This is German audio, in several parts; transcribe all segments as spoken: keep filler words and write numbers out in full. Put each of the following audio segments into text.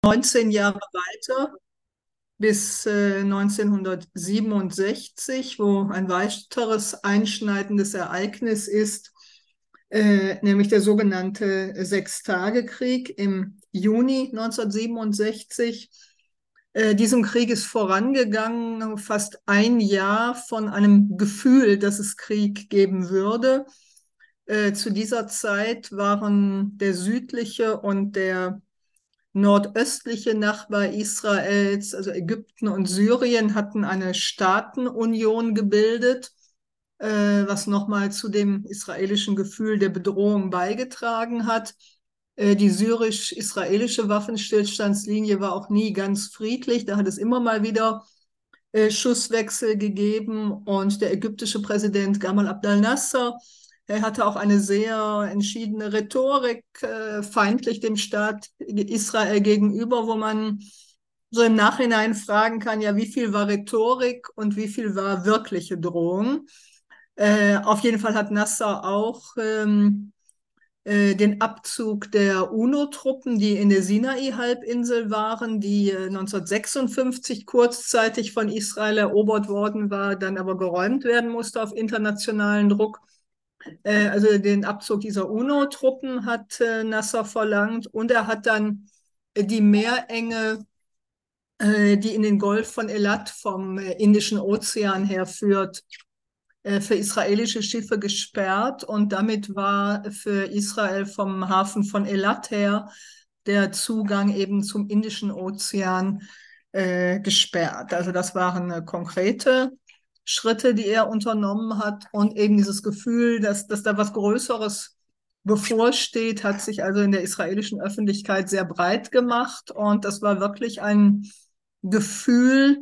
neunzehn Jahre weiter bis äh, neunzehnhundertsiebenundsechzig, wo ein weiteres einschneidendes Ereignis ist, äh, nämlich der sogenannte Sechstagekrieg im Juni neunzehnhundertsiebenundsechzig. Äh, diesem Krieg ist vorangegangen fast ein Jahr von einem Gefühl, dass es Krieg geben würde. Äh, zu dieser Zeit waren der südliche und der nordöstliche Nachbar Israels, also Ägypten und Syrien, hatten eine Staatenunion gebildet, äh, was nochmal zu dem israelischen Gefühl der Bedrohung beigetragen hat. Äh, die syrisch-israelische Waffenstillstandslinie war auch nie ganz friedlich. Da hat es immer mal wieder äh, Schusswechsel gegeben und der ägyptische Präsident Gamal Abdel Nasser, er hatte auch eine sehr entschiedene Rhetorik, äh, feindlich dem Staat Israel gegenüber, wo man so im Nachhinein fragen kann, ja, wie viel war Rhetorik und wie viel war wirkliche Drohung? Äh, auf jeden Fall hat Nasser auch ähm, äh, den Abzug der UNO-Truppen, die in der Sinai-Halbinsel waren, die äh, neunzehnhundertsechsundfünfzig kurzzeitig von Israel erobert worden war, dann aber geräumt werden musste auf internationalen Druck. Äh, also den Abzug dieser UNO-Truppen hat äh, Nasser verlangt und er hat dann äh, die Meerenge, äh, die in den Golf von Elat vom äh, Indischen Ozean herführt, äh, für israelische Schiffe gesperrt und damit war für Israel vom Hafen von Elat her der Zugang eben zum Indischen Ozean äh, gesperrt. Also das waren äh, konkrete Schritte, die er unternommen hat und eben dieses Gefühl, dass, dass da was Größeres bevorsteht, hat sich also in der israelischen Öffentlichkeit sehr breit gemacht und das war wirklich ein Gefühl,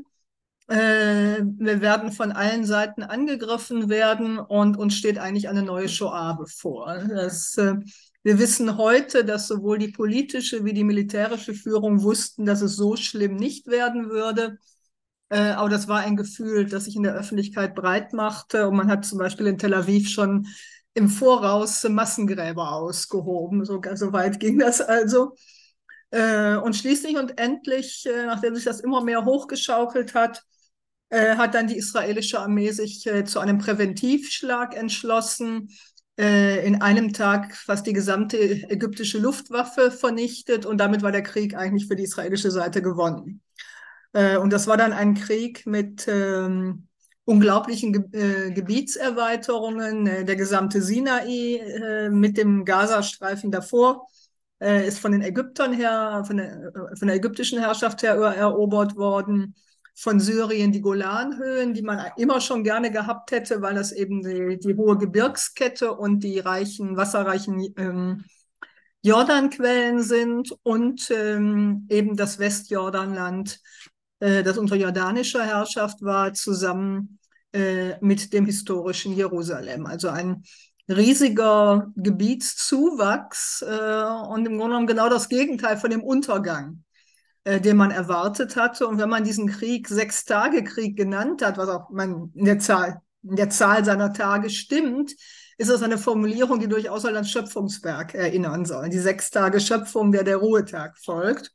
äh, wir werden von allen Seiten angegriffen werden und uns steht eigentlich eine neue Shoah bevor. Das, äh, wir wissen heute, dass sowohl die politische wie die militärische Führung wussten, dass es so schlimm nicht werden würde. Äh, aber das war ein Gefühl, das sich in der Öffentlichkeit breit machte. Und man hat zum Beispiel in Tel Aviv schon im Voraus Massengräber ausgehoben. So, so weit ging das also. Äh, und schließlich und endlich, äh, nachdem sich das immer mehr hochgeschaukelt hat, äh, hat dann die israelische Armee sich äh, zu einem Präventivschlag entschlossen. Äh, in einem Tag fast die gesamte ägyptische Luftwaffe vernichtet und damit war der Krieg eigentlich für die israelische Seite gewonnen. Äh, und das war dann ein Krieg mit ähm, unglaublichen Ge äh, Gebietserweiterungen. Äh, der gesamte Sinai äh, mit dem Gazastreifen davor äh, ist von den Ägyptern her, von der, von der ägyptischen Herrschaft her erobert worden. Von Syrien die Golanhöhen, die man immer schon gerne gehabt hätte, weil das eben die, die hohe Gebirgskette und die reichen, wasserreichen ähm, Jordanquellen sind und ähm, eben das Westjordanland, äh, das unter jordanischer Herrschaft war, zusammen äh, mit dem historischen Jerusalem. Also ein riesiger Gebietszuwachs äh, und im Grunde genommen genau das Gegenteil von dem Untergang, äh, den man erwartet hatte. Und wenn man diesen Krieg Sechstagekrieg genannt hat, was auch man in der Zahl, in der Zahl seiner Tage stimmt, ist das eine Formulierung, die durchaus an das Schöpfungswerk erinnern soll. Die sechs Tage Schöpfung, der der Ruhetag folgt.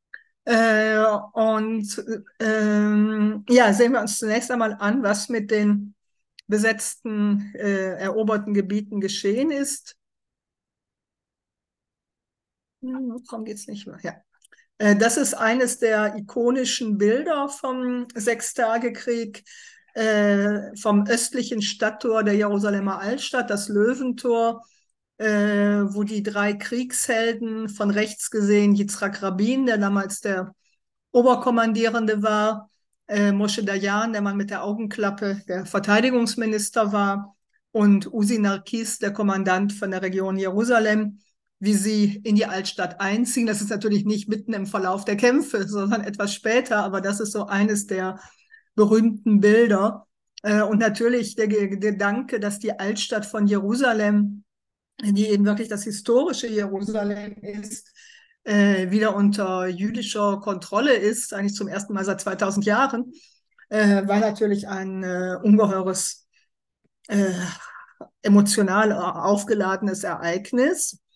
Äh, und ähm, ja, sehen wir uns zunächst einmal an, was mit den besetzten, äh, eroberten Gebieten geschehen ist. Hm, warum geht's nicht mehr? Ja. Äh, das ist eines der ikonischen Bilder vom Sechstagekrieg, äh, vom östlichen Stadttor der Jerusalemer Altstadt, das Löwentor, äh, wo die drei Kriegshelden, von rechts gesehen Yitzhak Rabin, der damals der Oberkommandierende war, äh, Moshe Dayan, der Mann mit der Augenklappe, der Verteidigungsminister war, und Uzi Narkis, der Kommandant von der Region Jerusalem, wie sie in die Altstadt einziehen. Das ist natürlich nicht mitten im Verlauf der Kämpfe, sondern etwas später, aber das ist so eines der berühmten Bilder. Äh, und natürlich der Gedanke, dass die Altstadt von Jerusalem, die eben wirklich das historische Jerusalem ist, äh, wieder unter jüdischer Kontrolle ist, eigentlich zum ersten Mal seit zweitausend Jahren, äh, war natürlich ein äh, ungeheures, äh, emotional aufgeladenes Ereignis.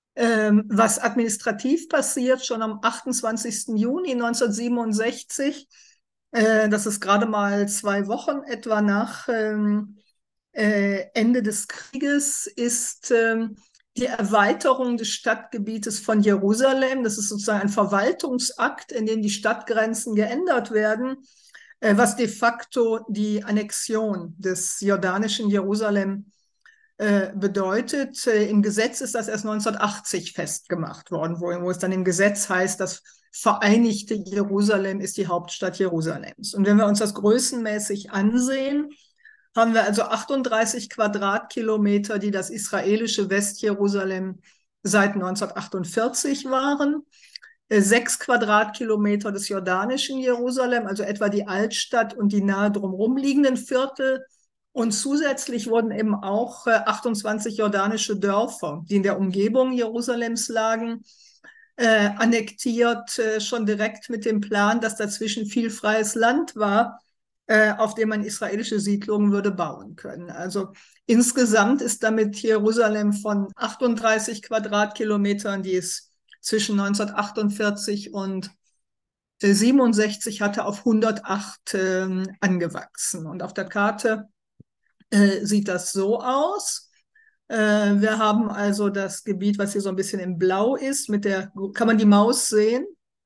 Ähm, was administrativ passiert, schon am achtundzwanzigsten Juni neunzehnhundertsiebenundsechzig, äh, das ist gerade mal zwei Wochen etwa nach ähm, äh, Ende des Krieges, ist ähm, die Erweiterung des Stadtgebietes von Jerusalem. Das ist sozusagen ein Verwaltungsakt, in dem die Stadtgrenzen geändert werden, äh, was de facto die Annexion des jordanischen Jerusalem äh, bedeutet. Äh, Im Gesetz ist das erst neunzehnhundertachtzig festgemacht worden, wo, wo es dann im Gesetz heißt, das Vereinigte Jerusalem ist die Hauptstadt Jerusalems. Und wenn wir uns das größenmäßig ansehen, haben wir also achtunddreißig Quadratkilometer, die das israelische Westjerusalem seit neunzehnhundertachtundvierzig waren, sechs Quadratkilometer des jordanischen Jerusalem, also etwa die Altstadt und die nahe drumherum liegenden Viertel. Und zusätzlich wurden eben auch achtundzwanzig jordanische Dörfer, die in der Umgebung Jerusalems lagen, äh, annektiert, äh, schon direkt mit dem Plan, dass dazwischen viel freies Land war, äh, auf dem man israelische Siedlungen würde bauen können. Also insgesamt ist damit Jerusalem von achtunddreißig Quadratkilometern, die es zwischen neunzehnhundertachtundvierzig und siebenundsechzig hatte, auf hundertacht äh, angewachsen. Und auf der Karte äh, sieht das so aus. Äh, wir haben also das Gebiet, was hier so ein bisschen in Blau ist, mit der, kann man die Maus sehen?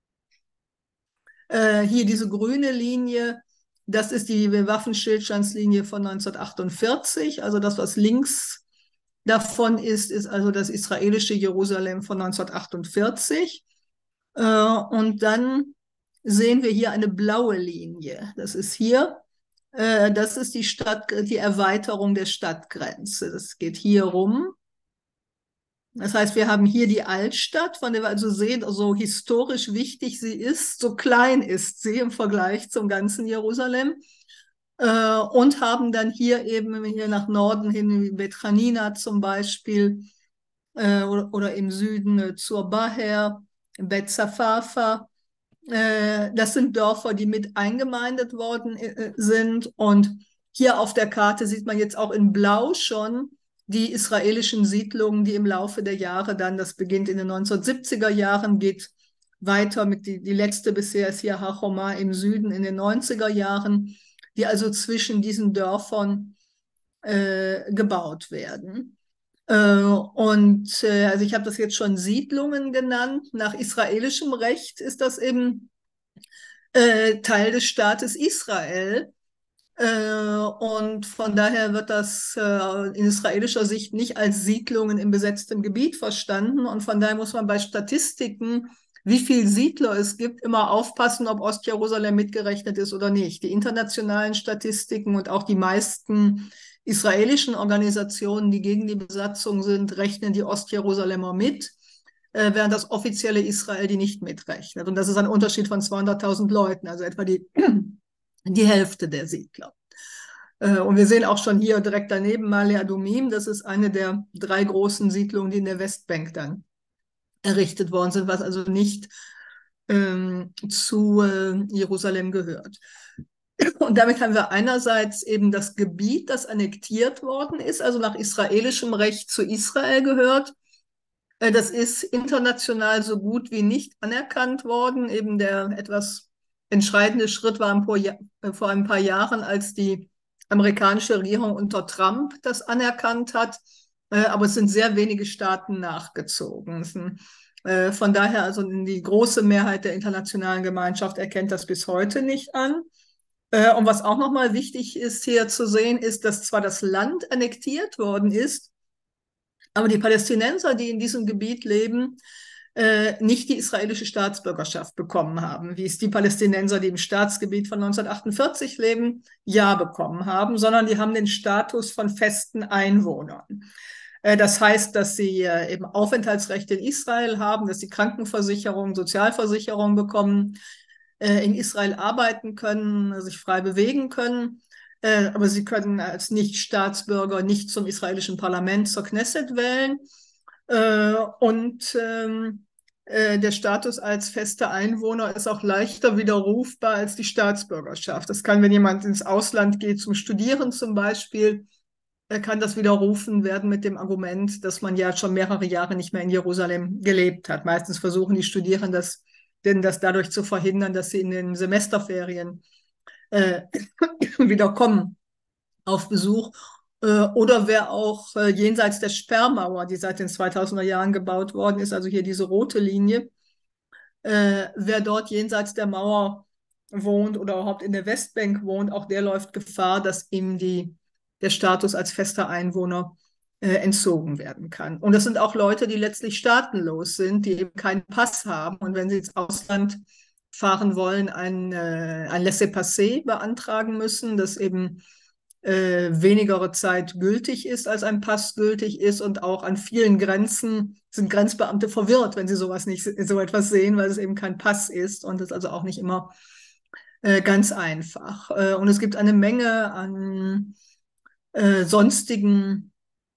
Äh, hier diese grüne Linie, das ist die Waffenstillstandslinie von neunzehnhundertachtundvierzig. Also das, was links davon ist, ist also das israelische Jerusalem von neunzehnhundertachtundvierzig. Äh, und dann sehen wir hier eine blaue Linie. Das ist hier. Äh, das ist die Stadt, die Erweiterung der Stadtgrenze. Das geht hier rum. Das heißt, wir haben hier die Altstadt, von der wir also sehen, so historisch wichtig sie ist, so klein ist sie im Vergleich zum ganzen Jerusalem. Äh, und haben dann hier eben hier nach Norden hin, wie Bet Hanina zum Beispiel, äh, oder, oder im Süden äh, zur Baher, Bet Safafa. Äh, das sind Dörfer, die mit eingemeindet worden äh, sind. Und hier auf der Karte sieht man jetzt auch in Blau schon die israelischen Siedlungen, die im Laufe der Jahre dann, das beginnt in den neunzehnhundertsiebziger Jahren, geht weiter mit, die, die letzte bisher ist hier Hachoma im Süden in den neunziger Jahren, die also zwischen diesen Dörfern äh, gebaut werden. Äh, und äh, also ich habe das jetzt schon Siedlungen genannt. Nach israelischem Recht ist das eben äh, Teil des Staates Israel. Äh, und von daher wird das äh, in israelischer Sicht nicht als Siedlungen im besetzten Gebiet verstanden. Und von daher muss man bei Statistiken, wie viele Siedler es gibt, immer aufpassen, ob Ostjerusalem mitgerechnet ist oder nicht. Die internationalen Statistiken und auch die meisten israelischen Organisationen, die gegen die Besatzung sind, rechnen die Ostjerusalemer mit, äh, während das offizielle Israel die nicht mitrechnet. Und das ist ein Unterschied von zweihunderttausend Leuten, also etwa die die Hälfte der Siedler. Und wir sehen auch schon hier direkt daneben Male Adumim, das ist eine der drei großen Siedlungen, die in der Westbank dann errichtet worden sind, was also nicht ähm, zu äh, Jerusalem gehört. Und damit haben wir einerseits eben das Gebiet, das annektiert worden ist, also nach israelischem Recht zu Israel gehört. Äh, das ist international so gut wie nicht anerkannt worden, eben der etwas entscheidende Schritt war vor ein paar Jahren, als die amerikanische Regierung unter Trump das anerkannt hat. Aber es sind sehr wenige Staaten nachgezogen. Von daher, also die große Mehrheit der internationalen Gemeinschaft erkennt das bis heute nicht an. Und was auch nochmal wichtig ist hier zu sehen, ist, dass zwar das Land annektiert worden ist, aber die Palästinenser, die in diesem Gebiet leben, Äh, nicht die israelische Staatsbürgerschaft bekommen haben, wie es die Palästinenser, die im Staatsgebiet von neunzehnhundertachtundvierzig leben, ja bekommen haben, sondern die haben den Status von festen Einwohnern. Äh, das heißt, dass sie äh, eben Aufenthaltsrecht in Israel haben, dass sie Krankenversicherung, Sozialversicherung bekommen, äh, in Israel arbeiten können, sich frei bewegen können, äh, aber sie können als Nicht-Staatsbürger nicht zum israelischen Parlament, zur Knesset wählen. Äh, und ähm, äh, der Status als fester Einwohner ist auch leichter widerrufbar als die Staatsbürgerschaft. Das kann, wenn jemand ins Ausland geht, zum Studieren zum Beispiel, äh, kann das widerrufen werden mit dem Argument, dass man ja schon mehrere Jahre nicht mehr in Jerusalem gelebt hat. Meistens versuchen die Studierenden das, denn das dadurch zu verhindern, dass sie in den Semesterferien äh, wieder kommen auf Besuch. Äh, oder wer auch äh, jenseits der Sperrmauer, die seit den zweitausender Jahren gebaut worden ist, also hier diese rote Linie, äh, wer dort jenseits der Mauer wohnt oder überhaupt in der Westbank wohnt, auch der läuft Gefahr, dass ihm die, der Status als fester Einwohner äh, entzogen werden kann. Und das sind auch Leute, die letztlich staatenlos sind, die eben keinen Pass haben und wenn sie ins Ausland fahren wollen, ein, äh, ein Laissez-passer beantragen müssen, das eben äh, wenigere Zeit gültig ist, als ein Pass gültig ist, und auch an vielen Grenzen sind Grenzbeamte verwirrt, wenn sie sowas nicht, so etwas sehen, weil es eben kein Pass ist und es also auch nicht immer äh, ganz einfach. Äh, und es gibt eine Menge an äh, sonstigen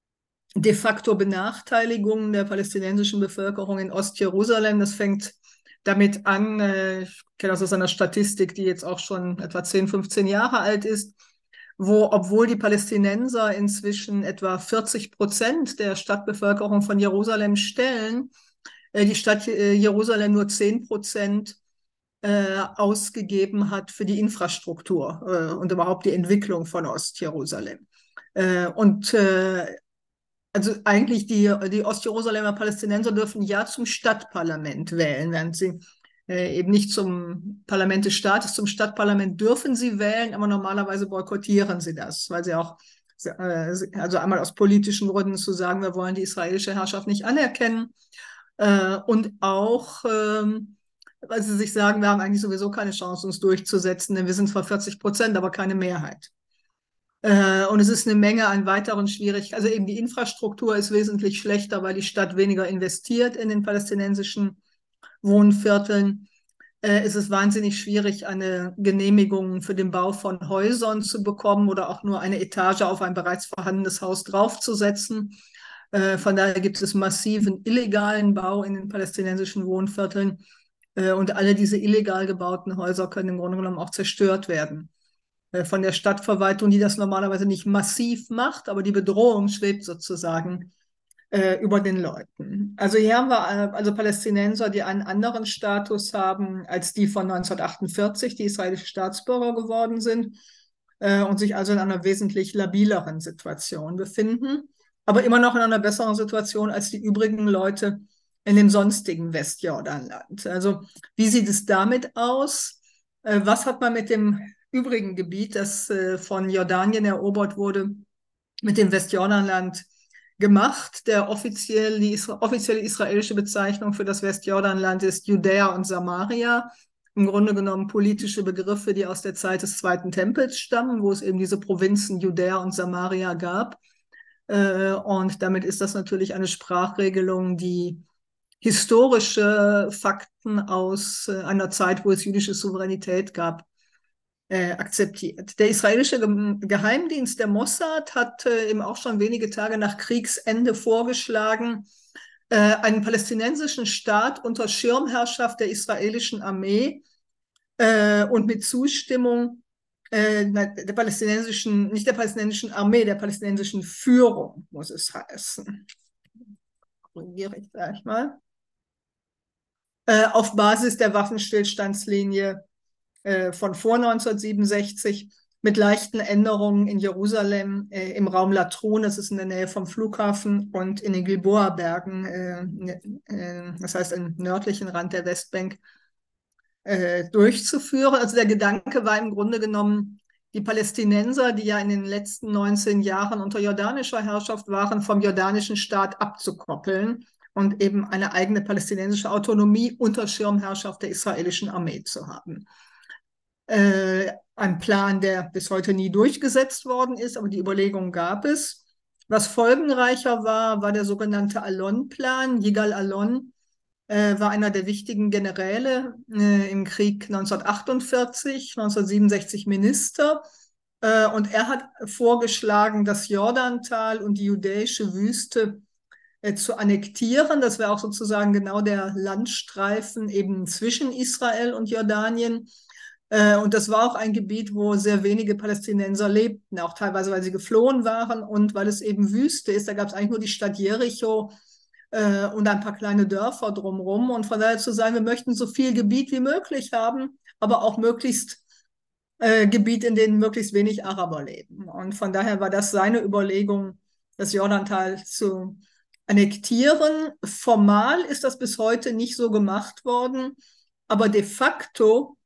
de facto Benachteiligungen der palästinensischen Bevölkerung in Ostjerusalem. Das fängt damit an, äh, ich kenne das aus einer Statistik, die jetzt auch schon etwa zehn, fünfzehn Jahre alt ist, wo, obwohl die Palästinenser inzwischen etwa vierzig Prozent der Stadtbevölkerung von Jerusalem stellen, äh, die Stadt äh, Jerusalem nur zehn Prozent äh, ausgegeben hat für die Infrastruktur äh, und überhaupt die Entwicklung von Ostjerusalem. Äh, und äh, also eigentlich die, die Ostjerusalemer Palästinenser dürfen ja zum Stadtparlament wählen, während sie äh, eben nicht zum Parlament des Staates, zum Stadtparlament dürfen sie wählen, aber normalerweise boykottieren sie das, weil sie auch, äh, also einmal aus politischen Gründen zu sagen, wir wollen die israelische Herrschaft nicht anerkennen, äh, und auch, ähm, weil sie sich sagen, wir haben eigentlich sowieso keine Chance, uns durchzusetzen, denn wir sind zwar vierzig Prozent, aber keine Mehrheit. Äh, und es ist eine Menge an weiteren Schwierigkeiten. Also eben die Infrastruktur ist wesentlich schlechter, weil die Stadt weniger investiert in den palästinensischen Wohnvierteln. Äh, es ist wahnsinnig schwierig, eine Genehmigung für den Bau von Häusern zu bekommen oder auch nur eine Etage auf ein bereits vorhandenes Haus draufzusetzen. Äh, von daher gibt es massiven illegalen Bau in den palästinensischen Wohnvierteln. Äh, und alle diese illegal gebauten Häuser können im Grunde genommen auch zerstört werden von der Stadtverwaltung, die das normalerweise nicht massiv macht, aber die Bedrohung schwebt sozusagen äh, über den Leuten. Also hier haben wir äh, also Palästinenser, die einen anderen Status haben als die von neunzehnhundertachtundvierzig, die israelische Staatsbürger geworden sind äh, und sich also in einer wesentlich labileren Situation befinden, aber immer noch in einer besseren Situation als die übrigen Leute in dem sonstigen Westjordanland. Also wie sieht es damit aus? Äh, was hat man mit dem übrigen Gebiet, das äh, von Jordanien erobert wurde, mit dem Westjordanland gemacht? Der offiziell, die isra offizielle israelische Bezeichnung für das Westjordanland ist Judäa und Samaria. Im Grunde genommen politische Begriffe, die aus der Zeit des Zweiten Tempels stammen, wo es eben diese Provinzen Judäa und Samaria gab. Äh, und damit ist das natürlich eine Sprachregelung, die historische Fakten aus äh, einer Zeit, wo es jüdische Souveränität gab, Äh, akzeptiert. Der israelische Geheimdienst, der Mossad, hat äh, eben auch schon wenige Tage nach Kriegsende vorgeschlagen, äh, einen palästinensischen Staat unter Schirmherrschaft der israelischen Armee äh, und mit Zustimmung äh, der palästinensischen, nicht der palästinensischen Armee, der palästinensischen Führung, muss es heißen. Korrigiere ich gleich mal. Äh, auf Basis der Waffenstillstandslinie von vor neunzehnhundertsiebenundsechzig mit leichten Änderungen in Jerusalem, äh, im Raum Latrun, das ist in der Nähe vom Flughafen, und in den Gilboa-Bergen, äh, äh, das heißt im nördlichen Rand der Westbank, äh, durchzuführen. Also der Gedanke war im Grunde genommen, die Palästinenser, die ja in den letzten neunzehn Jahren unter jordanischer Herrschaft waren, vom jordanischen Staat abzukoppeln und eben eine eigene palästinensische Autonomie unter Schirmherrschaft der israelischen Armee zu haben. Äh, ein Plan, der bis heute nie durchgesetzt worden ist, aber die Überlegung gab es. Was folgenreicher war, war der sogenannte Alon-Plan. Yigal Alon äh, war einer der wichtigen Generäle äh, im Krieg neunzehnhundertachtundvierzig, neunzehnhundertsiebenundsechzig Minister. Äh, und er hat vorgeschlagen, das Jordantal und die judäische Wüste äh, zu annektieren. Das wäre auch sozusagen genau der Landstreifen eben zwischen Israel und Jordanien. Äh, und das war auch ein Gebiet, wo sehr wenige Palästinenser lebten, auch teilweise, weil sie geflohen waren und weil es eben Wüste ist. Da gab es eigentlich nur die Stadt Jericho äh, und ein paar kleine Dörfer drumherum. Und von daher zu sagen, wir möchten so viel Gebiet wie möglich haben, aber auch möglichst äh, Gebiet, in denen möglichst wenig Araber leben. Und von daher war das seine Überlegung, das Jordantal zu annektieren. Formal ist das bis heute nicht so gemacht worden, aber de facto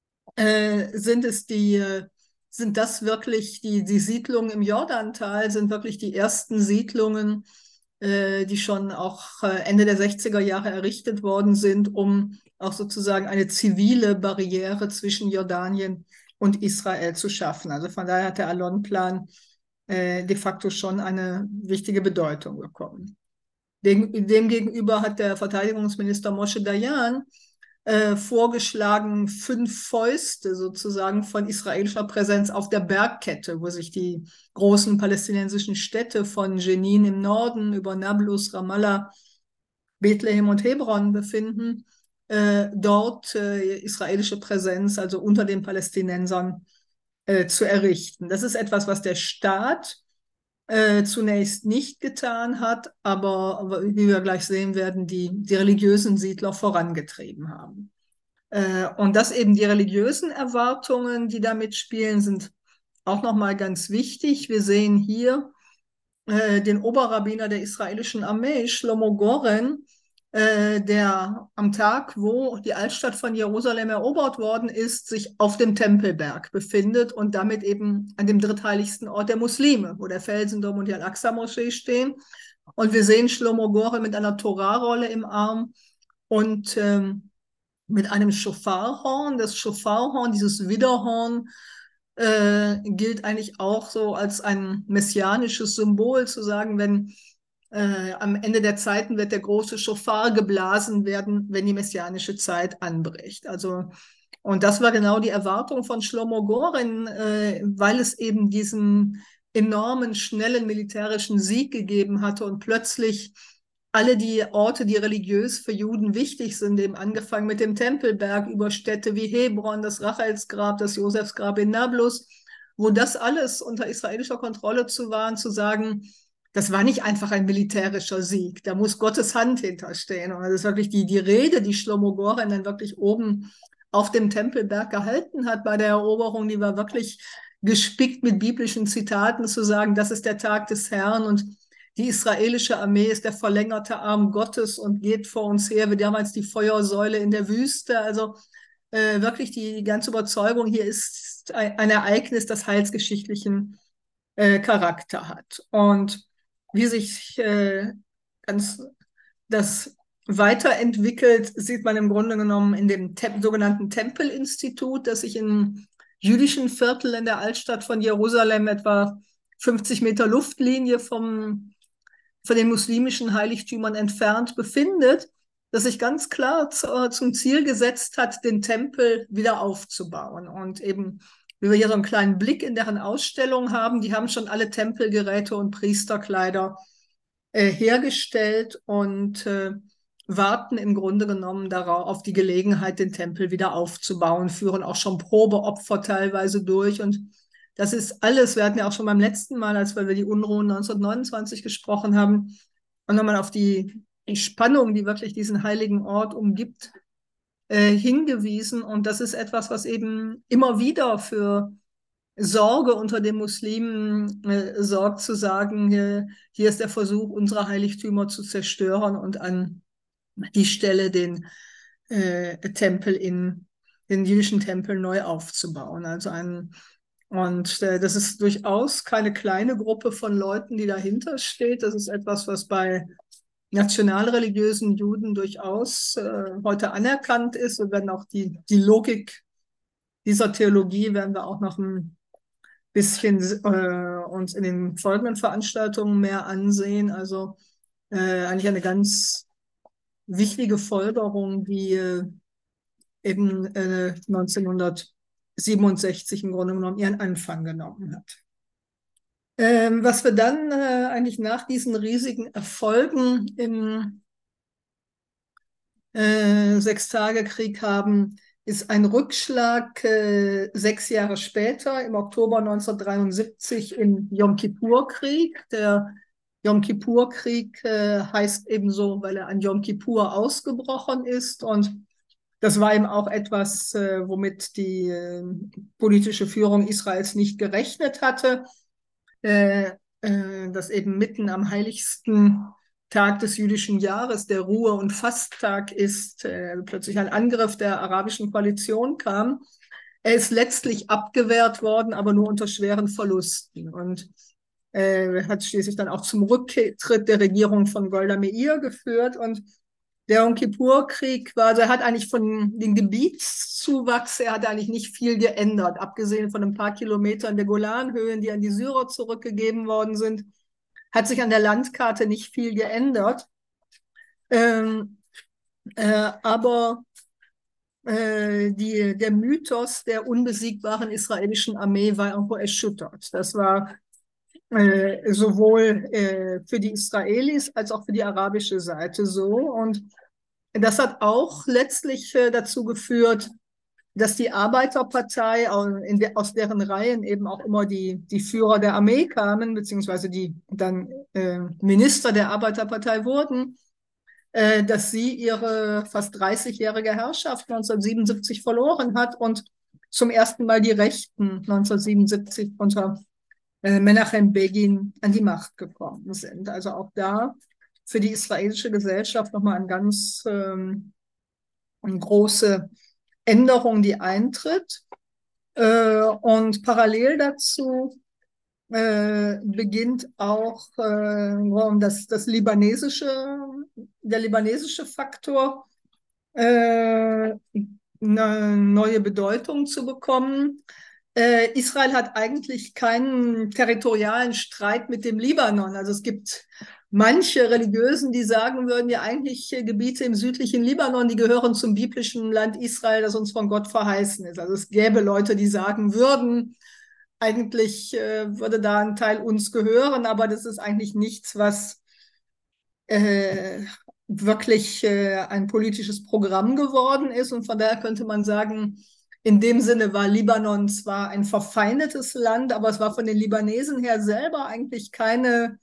äh, sind es die, äh, sind das wirklich die, die Siedlungen im Jordantal, sind wirklich die ersten Siedlungen, äh, die schon auch äh, Ende der sechziger Jahre errichtet worden sind, um auch sozusagen eine zivile Barriere zwischen Jordanien und Israel zu schaffen. Also von daher hat der Allon-Plan äh, de facto schon eine wichtige Bedeutung bekommen. Dem, demgegenüber hat der Verteidigungsminister Moshe Dayan äh, vorgeschlagen, fünf Fäuste sozusagen von israelischer Präsenz auf der Bergkette, wo sich die großen palästinensischen Städte von Jenin im Norden über Nablus, Ramallah, Bethlehem und Hebron befinden, äh, dort äh, israelische Präsenz, also unter den Palästinensern, äh, zu errichten. Das ist etwas, was der Staat äh, zunächst nicht getan hat, aber wie wir gleich sehen werden, die, die religiösen Siedler vorangetrieben haben. Äh, und dass eben die religiösen Erwartungen, die da mitspielen, sind auch nochmal ganz wichtig. Wir sehen hier äh, den Oberrabbiner der israelischen Armee, Shlomo Goren, äh, der am Tag, wo die Altstadt von Jerusalem erobert worden ist, sich auf dem Tempelberg befindet und damit eben an dem drittheiligsten Ort der Muslime, wo der Felsendom und die Al-Aqsa-Moschee stehen. Und wir sehen Shlomo Goren mit einer Torahrolle im Arm und ähm, mit einem Schofarhorn. Das Schofarhorn, dieses Widderhorn, äh, gilt eigentlich auch so als ein messianisches Symbol, zu sagen, wenn äh, am Ende der Zeiten wird der große Schofar geblasen werden, wenn die messianische Zeit anbricht. Also, und das war genau die Erwartung von Shlomo Goren, äh, weil es eben diesen enormen, schnellen militärischen Sieg gegeben hatte und plötzlich alle die Orte, die religiös für Juden wichtig sind, eben angefangen mit dem Tempelberg über Städte wie Hebron, das Rachelsgrab, das Josefsgrab in Nablus, wo das alles unter israelischer Kontrolle zu waren, zu sagen, das war nicht einfach ein militärischer Sieg, da muss Gottes Hand hinterstehen. Und das ist wirklich die, die Rede, die Shlomo Goren dann wirklich oben auf dem Tempelberg gehalten hat bei der Eroberung, die war wirklich gespickt mit biblischen Zitaten, zu sagen, das ist der Tag des Herrn und die israelische Armee ist der verlängerte Arm Gottes und geht vor uns her, wie damals die Feuersäule in der Wüste. Also äh, wirklich die, die ganze Überzeugung, hier ist ein, ein Ereignis, das heilsgeschichtlichen äh, Charakter hat. Und wie sich äh, ganz das weiterentwickelt, sieht man im Grunde genommen in dem Tem- sogenannten Tempelinstitut, das sich im jüdischen Viertel in der Altstadt von Jerusalem, etwa fünfzig Meter Luftlinie vom von den muslimischen Heiligtümern entfernt befindet, das sich ganz klar zu, zum Ziel gesetzt hat, den Tempel wieder aufzubauen. Und eben, wie wir hier so einen kleinen Blick in deren Ausstellung haben, die haben schon alle Tempelgeräte und Priesterkleider äh, hergestellt und äh, warten im Grunde genommen darauf, auf die Gelegenheit, den Tempel wieder aufzubauen, führen auch schon Probeopfer teilweise durch. Und das ist alles, wir hatten ja auch schon beim letzten Mal, als wir über die Unruhen neunzehnhundertneunundzwanzig gesprochen haben, und nochmal auf die, die Spannung, die wirklich diesen heiligen Ort umgibt, äh, hingewiesen. Und das ist etwas, was eben immer wieder für Sorge unter den Muslimen äh, sorgt, zu sagen, äh, hier ist der Versuch, unsere Heiligtümer zu zerstören und an die Stelle den äh, Tempel in den jüdischen Tempel neu aufzubauen. Also ein und äh, das ist durchaus keine kleine Gruppe von Leuten, die dahinter steht. Das ist etwas, was bei nationalreligiösen Juden durchaus äh, heute anerkannt ist. Und werden auch die, die Logik dieser Theologie werden wir auch noch ein bisschen äh, uns in den folgenden Veranstaltungen mehr ansehen. Also äh, eigentlich eine ganz wichtige Folgerung, die äh, eben äh, neunzehnhundertsiebenundsechzig im Grunde genommen ihren Anfang genommen hat. Ähm, was wir dann äh, eigentlich nach diesen riesigen Erfolgen im äh, Sechstagekrieg haben, ist ein Rückschlag äh, sechs Jahre später, im Oktober neunzehnhundertdreiundsiebzig, im Yom Kippur-Krieg. Der Yom Kippur-Krieg äh, heißt ebenso, weil er an Yom Kippur ausgebrochen ist. Und das war eben auch etwas, äh, womit die äh, politische Führung Israels nicht gerechnet hatte, äh, äh, dass eben mitten am heiligsten Tag des jüdischen Jahres, der Ruhe- und Fasttag ist, äh, plötzlich ein Angriff der arabischen Koalition kam. Er ist letztlich abgewehrt worden, aber nur unter schweren Verlusten und äh, hat schließlich dann auch zum Rücktritt der Regierung von Golda Meir geführt. Und der Yom Kippur-Krieg war, also er hat eigentlich von dem Gebietszuwachs, er hat eigentlich nicht viel geändert, abgesehen von ein paar Kilometern der Golanhöhen, die an die Syrer zurückgegeben worden sind, hat sich an der Landkarte nicht viel geändert. Ähm, äh, aber äh, die, der Mythos der unbesiegbaren israelischen Armee war irgendwo erschüttert. Das war äh, sowohl äh, für die Israelis als auch für die arabische Seite so. Und das hat auch letztlich äh, dazu geführt, dass die Arbeiterpartei, in de, aus deren Reihen eben auch immer die, die Führer der Armee kamen, beziehungsweise die dann äh, Minister der Arbeiterpartei wurden, äh, dass sie ihre fast dreißigjährige Herrschaft neunzehnhundertsiebenundsiebzig verloren hat und zum ersten Mal die Rechten neunzehnhundertsiebenundsiebzig unter äh, Menachem Begin an die Macht gekommen sind. Also auch da für die israelische Gesellschaft nochmal eine ganz ähm, eine große Änderung, die eintritt. Äh, und parallel dazu äh, beginnt auch äh, das, das libanesische, der libanesische Faktor äh, eine neue Bedeutung zu bekommen. Äh, Israel hat eigentlich keinen territorialen Streit mit dem Libanon. Also es gibt manche Religiösen, die sagen würden, ja eigentlich Gebiete im südlichen Libanon, die gehören zum biblischen Land Israel, das uns von Gott verheißen ist. Also es gäbe Leute, die sagen würden, eigentlich äh, würde da ein Teil uns gehören, aber das ist eigentlich nichts, was äh, wirklich äh, ein politisches Programm geworden ist. Und von daher könnte man sagen, in dem Sinne war Libanon zwar ein verfeindetes Land, aber es war von den Libanesen her selber eigentlich keine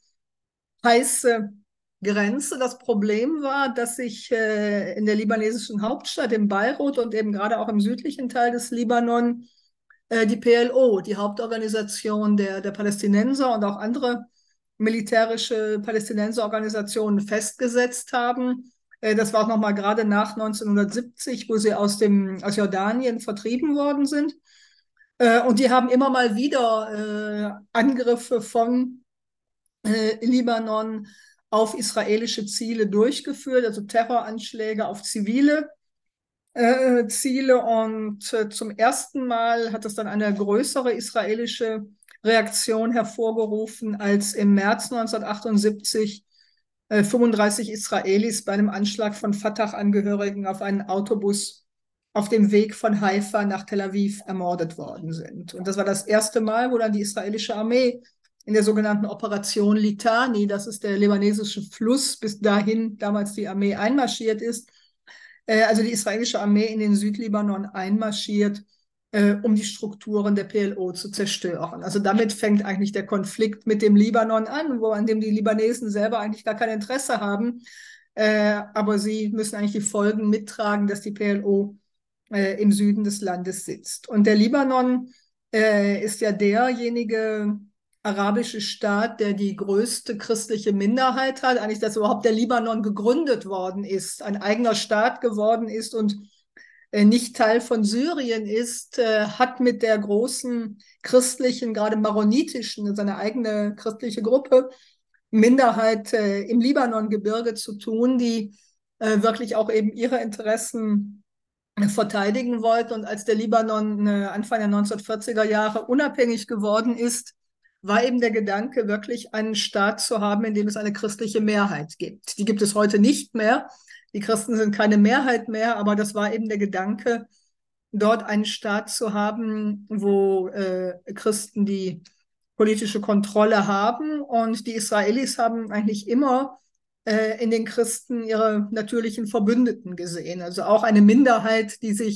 heiße Grenze. Das Problem war, dass sich äh, in der libanesischen Hauptstadt, in Beirut und eben gerade auch im südlichen Teil des Libanon, äh, die P L O, die Hauptorganisation der, der Palästinenser und auch andere militärische Palästinenserorganisationen festgesetzt haben. Äh, das war auch nochmal gerade nach neunzehnhundertsiebzig, wo sie aus, dem, aus Jordanien vertrieben worden sind. Äh, und die haben immer mal wieder äh, Angriffe von äh, Libanon auf israelische Ziele durchgeführt, also Terroranschläge auf zivile äh, Ziele. Und äh, zum ersten Mal hat es dann eine größere israelische Reaktion hervorgerufen, als im März neunzehnhundertachtundsiebzig äh, fünfunddreißig Israelis bei einem Anschlag von Fatah-Angehörigen auf einen Autobus auf dem Weg von Haifa nach Tel Aviv ermordet worden sind. Und das war das erste Mal, wo dann die israelische Armee in der sogenannten Operation Litani, das ist der libanesische Fluss, bis dahin damals die Armee einmarschiert ist, äh, also die israelische Armee in den Südlibanon einmarschiert, äh, um die Strukturen der P L O zu zerstören. Also damit fängt eigentlich der Konflikt mit dem Libanon an, wo an dem die Libanesen selber eigentlich gar kein Interesse haben, äh, aber sie müssen eigentlich die Folgen mittragen, dass die P L O äh, im Süden des Landes sitzt. Und der Libanon äh, ist ja derjenige arabische Staat, der die größte christliche Minderheit hat, eigentlich, dass überhaupt der Libanon gegründet worden ist, ein eigener Staat geworden ist und äh, nicht Teil von Syrien ist, äh, hat mit der großen christlichen, gerade maronitischen, seine eigene christliche Gruppe, Minderheit äh, im Libanongebirge zu tun, die äh, wirklich auch eben ihre Interessen verteidigen wollte. Und als der Libanon äh, Anfang der neunzehnhundertvierziger Jahre unabhängig geworden ist, war eben der Gedanke, wirklich einen Staat zu haben, in dem es eine christliche Mehrheit gibt. Die gibt es heute nicht mehr. Die Christen sind keine Mehrheit mehr, aber das war eben der Gedanke, dort einen Staat zu haben, wo äh, Christen die politische Kontrolle haben. Und die Israelis haben eigentlich immer äh, in den Christen ihre natürlichen Verbündeten gesehen. Also auch eine Minderheit, die sich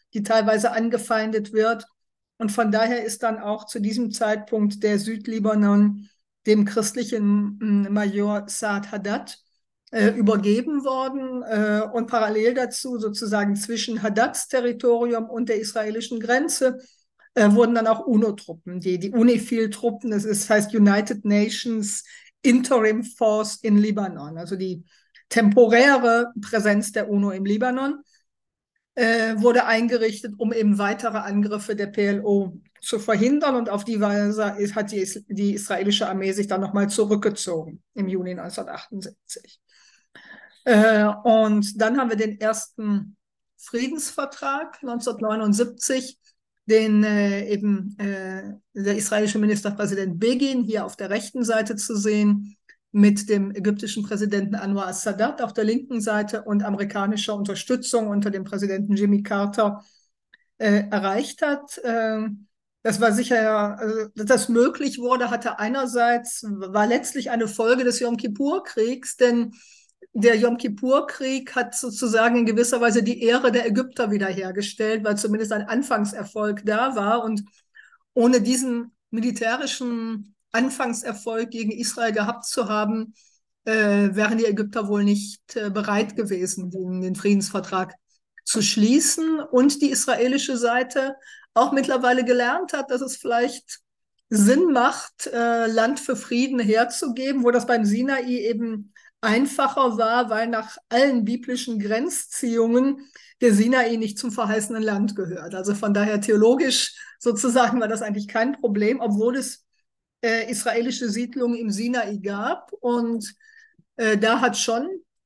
die teilweise angefeindet wird. Und von daher ist dann auch zu diesem Zeitpunkt der Südlibanon dem christlichen Major Saad Haddad äh, übergeben worden. Äh, und parallel dazu, sozusagen zwischen Haddads Territorium und der israelischen Grenze, äh, wurden dann auch UNO-Truppen, die, die UNIFIL-Truppen, das ist, heißt United Nations Interim Force in Libanon, also die temporäre Präsenz der UNO im Libanon, äh, wurde eingerichtet, um eben weitere Angriffe der P L O zu verhindern. Und auf die Weise hat die, die israelische Armee sich dann nochmal zurückgezogen im Juni neunzehnhundertachtundsiebzig. Äh, und dann haben wir den ersten Friedensvertrag neunzehnhundertneunundsiebzig, den äh, eben äh, der israelische Ministerpräsident Begin, hier auf der rechten Seite zu sehen, mit dem ägyptischen Präsidenten Anwar al-Sadat auf der linken Seite und amerikanischer Unterstützung unter dem Präsidenten Jimmy Carter äh, erreicht hat. Äh, das war sicher, also, dass das möglich wurde, hatte einerseits, war letztlich eine Folge des Yom Kippur-Kriegs, denn der Yom Kippur-Krieg hat sozusagen in gewisser Weise die Ehre der Ägypter wiederhergestellt, weil zumindest ein Anfangserfolg da war. Und ohne diesen militärischen Anfangserfolg gegen Israel gehabt zu haben, äh, wären die Ägypter wohl nicht äh, bereit gewesen, den, den Friedensvertrag zu schließen. Und die israelische Seite auch mittlerweile gelernt hat, dass es vielleicht Sinn macht, äh, Land für Frieden herzugeben, wo das beim Sinai eben einfacher war, weil nach allen biblischen Grenzziehungen der Sinai nicht zum verheißenen Land gehört. Also von daher theologisch sozusagen war das eigentlich kein Problem, obwohl es äh, israelische Siedlungen im Sinai gab. Und äh, da hat schon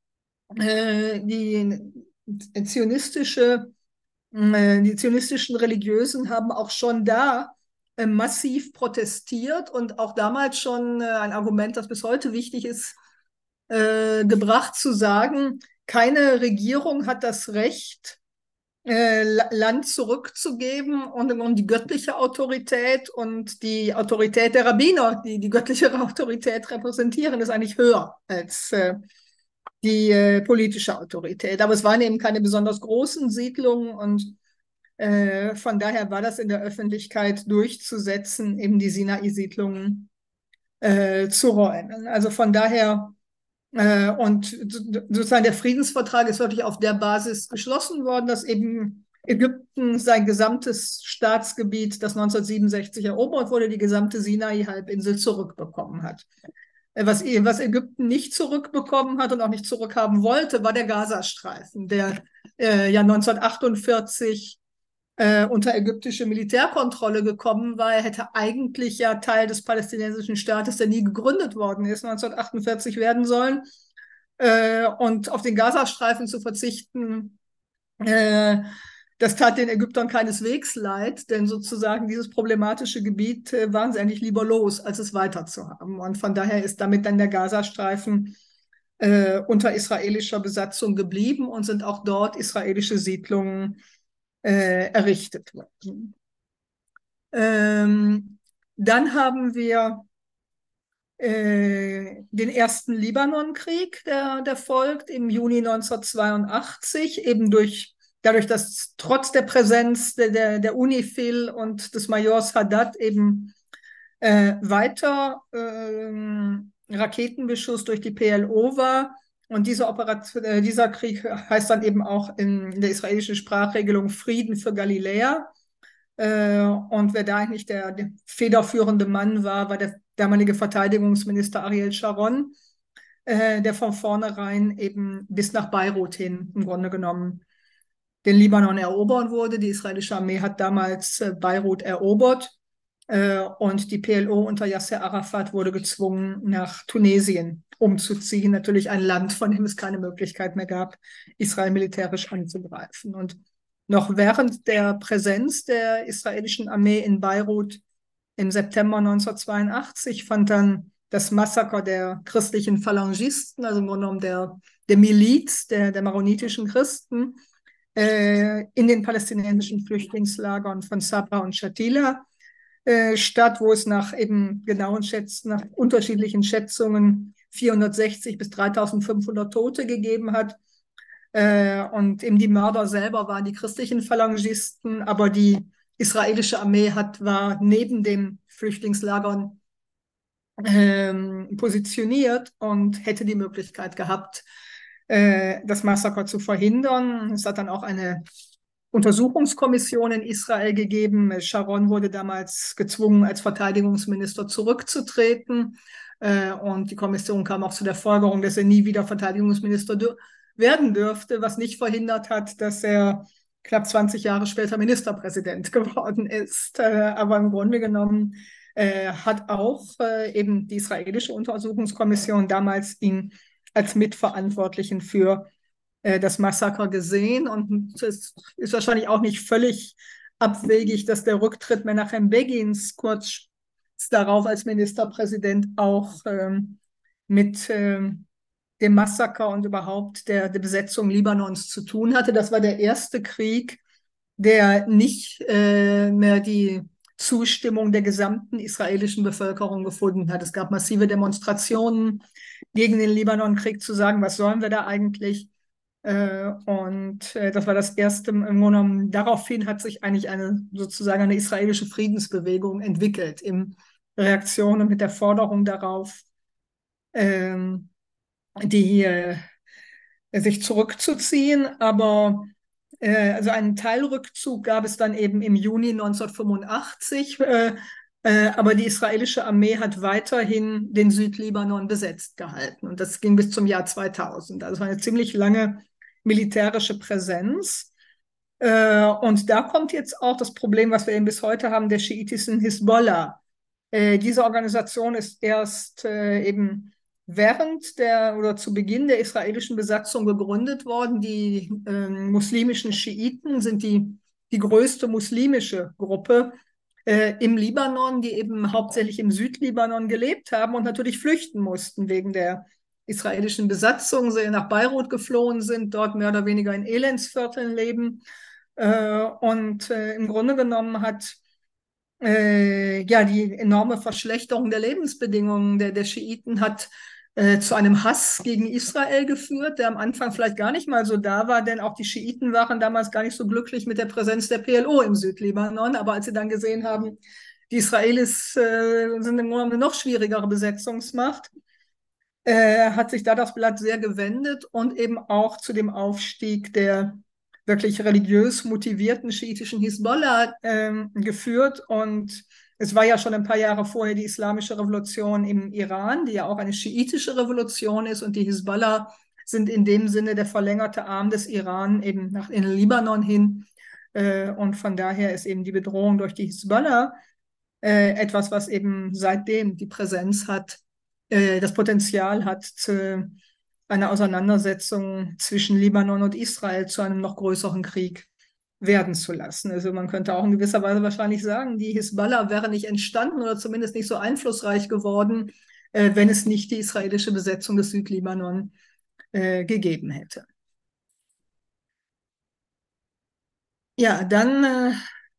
äh, die zionistische, äh, die zionistischen Religiösen haben auch schon da äh, massiv protestiert und auch damals schon äh, ein Argument, das bis heute wichtig ist, Äh, gebracht zu sagen, keine Regierung hat das Recht, äh, Land zurückzugeben und, und die göttliche Autorität und die Autorität der Rabbiner, die die göttliche Autorität repräsentieren, ist eigentlich höher als äh, die äh, politische Autorität. Aber es waren eben keine besonders großen Siedlungen und äh, von daher war das in der Öffentlichkeit durchzusetzen, eben die Sinai-Siedlungen äh, zu räumen. Also von daher und sozusagen der Friedensvertrag ist wirklich auf der Basis geschlossen worden, dass eben Ägypten sein gesamtes Staatsgebiet, das neunzehnhundertsiebenundsechzig erobert wurde, die gesamte Sinai-Halbinsel zurückbekommen hat. Was, was Ägypten nicht zurückbekommen hat und auch nicht zurückhaben wollte, war der Gazastreifen, der äh, ja neunzehnhundertachtundvierzig äh, unter ägyptische Militärkontrolle gekommen war. Er hätte eigentlich ja Teil des palästinensischen Staates, der nie gegründet worden ist, neunzehnhundertachtundvierzig werden sollen. Äh, und auf den Gazastreifen zu verzichten, äh, das tat den Ägyptern keineswegs leid, denn sozusagen dieses problematische Gebiet äh, waren sie eigentlich lieber los, als es weiterzuhaben. Und von daher ist damit dann der Gazastreifen äh, unter israelischer Besatzung geblieben und sind auch dort israelische Siedlungen Äh, errichtet worden. Ähm, dann haben wir äh, den ersten Libanonkrieg, der, der folgt im Juni neunzehnhundertzweiundachtzig, eben durch, dadurch, dass trotz der Präsenz der, der, der UNIFIL und des Majors Haddad eben äh, weiter äh, Raketenbeschuss durch die P L O war. Und diese Operation, äh, dieser Krieg heißt dann eben auch in der israelischen Sprachregelung Frieden für Galiläa. Äh, und wer da eigentlich der, der federführende Mann war, war der damalige Verteidigungsminister Ariel Sharon, äh, der von vornherein eben bis nach Beirut hin im Grunde genommen den Libanon erobern wurde. Die israelische Armee hat damals äh, Beirut erobert. Äh, und die P L O unter Yasser Arafat wurde gezwungen, nach Tunesien umzuziehen. Natürlich ein Land, von dem es keine Möglichkeit mehr gab, Israel militärisch anzugreifen. Und noch während der Präsenz der israelischen Armee in Beirut im September neunzehnhundertzweiundachtzig fand dann das Massaker der christlichen Phalangisten, also im Grunde genommen der, der Miliz der, der maronitischen Christen, äh, in den palästinensischen Flüchtlingslagern von Sabra und Shatila äh, statt, wo es nach eben genauen Schätzen, nach unterschiedlichen Schätzungen vierhundertsechzig bis dreitausendfünfhundert Tote gegeben hat. Äh, und eben die Mörder selber waren die christlichen Phalangisten, aber die israelische Armee hat, war neben den Flüchtlingslagern ähm, positioniert und hätte die Möglichkeit gehabt, äh, das Massaker zu verhindern. Es hat dann auch eine Untersuchungskommission in Israel gegeben. Sharon wurde damals gezwungen, als Verteidigungsminister zurückzutreten. Äh, und die Kommission kam auch zu der Folgerung, dass er nie wieder Verteidigungsminister dür werden dürfte, was nicht verhindert hat, dass er knapp zwanzig Jahre später Ministerpräsident geworden ist. Äh, aber im Grunde genommen äh, hat auch äh, eben die israelische Untersuchungskommission damals ihn als Mitverantwortlichen für äh, das Massaker gesehen. Und es ist wahrscheinlich auch nicht völlig abwegig, dass der Rücktritt Menachem Begins kurz darauf als Ministerpräsident auch ähm, mit ähm, dem Massaker und überhaupt der, der Besetzung Libanons zu tun hatte. Das war der erste Krieg, der nicht äh, mehr die Zustimmung der gesamten israelischen Bevölkerung gefunden hat. Es gab massive Demonstrationen gegen den Libanonkrieg, zu sagen, was sollen wir da eigentlich? Äh, und äh, das war das erste, im Grunde genommen, daraufhin hat sich eigentlich eine sozusagen eine israelische Friedensbewegung entwickelt, in Reaktion und mit der Forderung darauf, ähm, die äh, sich zurückzuziehen. Aber äh, also einen Teilrückzug gab es dann eben im Juni neunzehnhundertfünfundachtzig. Äh, äh, aber die israelische Armee hat weiterhin den Südlibanon besetzt gehalten. Und das ging bis zum Jahr zweitausend. Also eine ziemlich lange militärische Präsenz. Äh, und da kommt jetzt auch das Problem, was wir eben bis heute haben, der schiitischen Hisbollah. Äh, diese Organisation ist erst äh, eben während der oder zu Beginn der israelischen Besatzung gegründet worden. Die äh, muslimischen Schiiten sind die, die größte muslimische Gruppe äh, im Libanon, die eben hauptsächlich im Südlibanon gelebt haben und natürlich flüchten mussten wegen der israelischen Besatzung, sie nach Beirut geflohen sind, dort mehr oder weniger in Elendsvierteln leben. Äh, und äh, im Grunde genommen hat äh, ja, die enorme Verschlechterung der Lebensbedingungen der, der Schiiten hat äh, zu einem Hass gegen Israel geführt, der am Anfang vielleicht gar nicht mal so da war, denn auch die Schiiten waren damals gar nicht so glücklich mit der Präsenz der P L O im Südlibanon. Aber als sie dann gesehen haben, die Israelis äh, sind im Grunde eine noch schwierigere Besetzungsmacht, äh, hat sich da das Blatt sehr gewendet und eben auch zu dem Aufstieg der wirklich religiös motivierten schiitischen Hisbollah ähm, geführt. Und es war ja schon ein paar Jahre vorher die Islamische Revolution im Iran, die ja auch eine schiitische Revolution ist. Und die Hisbollah sind in dem Sinne der verlängerte Arm des Iran eben nach in den Libanon hin. Äh, und von daher ist eben die Bedrohung durch die Hisbollah äh, etwas, was eben seitdem die Präsenz hat, äh, das Potenzial hat, zu einer Auseinandersetzung zwischen Libanon und Israel zu einem noch größeren Krieg werden zu lassen. Also man könnte auch in gewisser Weise wahrscheinlich sagen, die Hisbollah wäre nicht entstanden oder zumindest nicht so einflussreich geworden, äh, wenn es nicht die israelische Besetzung des Südlibanon äh, gegeben hätte. Ja, dann äh,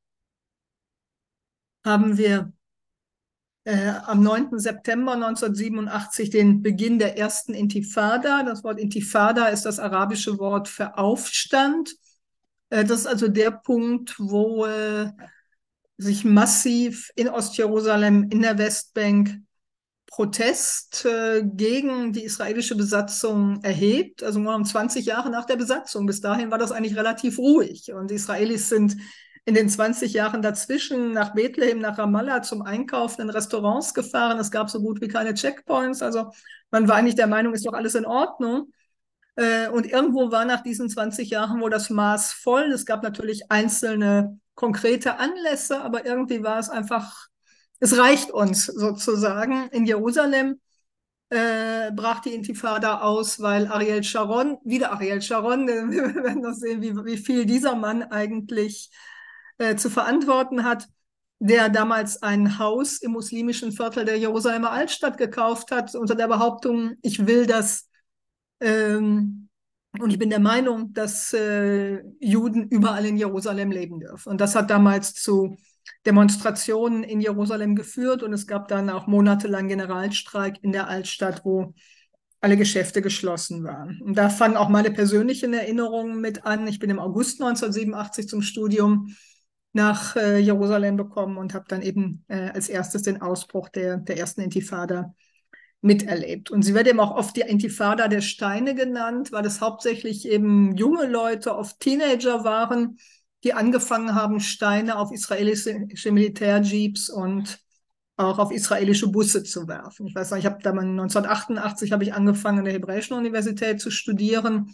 haben wir äh, am neunten September neunzehnhundertsiebenundachtzig den Beginn der ersten Intifada. Das Wort Intifada ist das arabische Wort für Aufstand. Äh, das ist also der Punkt, wo äh, sich massiv in Ostjerusalem, in der Westbank Protest äh, gegen die israelische Besatzung erhebt. Also nur um zwanzig Jahre nach der Besatzung. Bis dahin war das eigentlich relativ ruhig. Und die Israelis sind in den zwanzig Jahren dazwischen nach Bethlehem, nach Ramallah zum Einkaufen in Restaurants gefahren. Es gab so gut wie keine Checkpoints. Also man war eigentlich der Meinung, ist doch alles in Ordnung. Äh, und irgendwo war nach diesen zwanzig Jahren wohl das Maß voll. Es gab natürlich einzelne konkrete Anlässe, aber irgendwie war es einfach, es reicht uns sozusagen. In Jerusalem äh, brach die Intifada aus, weil Ariel Sharon, wieder Ariel Sharon, wir werden noch sehen, wie, wie viel dieser Mann eigentlich äh, zu verantworten hat, der damals ein Haus im muslimischen Viertel der Jerusalemer Altstadt gekauft hat, unter der Behauptung, ich will das ähm, und ich bin der Meinung, dass äh, Juden überall in Jerusalem leben dürfen. Und das hat damals zu Demonstrationen in Jerusalem geführt und es gab dann auch monatelang Generalstreik in der Altstadt, wo alle Geschäfte geschlossen waren. Und da fangen auch meine persönlichen Erinnerungen mit an. Ich bin im August neunzehnhundertsiebenundachtzig zum Studium nach äh, Jerusalem gekommen und habe dann eben äh, als erstes den Ausbruch der, der ersten Intifada miterlebt. Und sie wird eben auch oft die Intifada der Steine genannt, weil es hauptsächlich eben junge Leute, oft Teenager waren, die angefangen haben, Steine auf israelische Militärjeeps und auch auf israelische Busse zu werfen. Ich weiß noch, ich habe da mal neunzehnhundertachtundachtzig habe ich angefangen, an der Hebräischen Universität zu studieren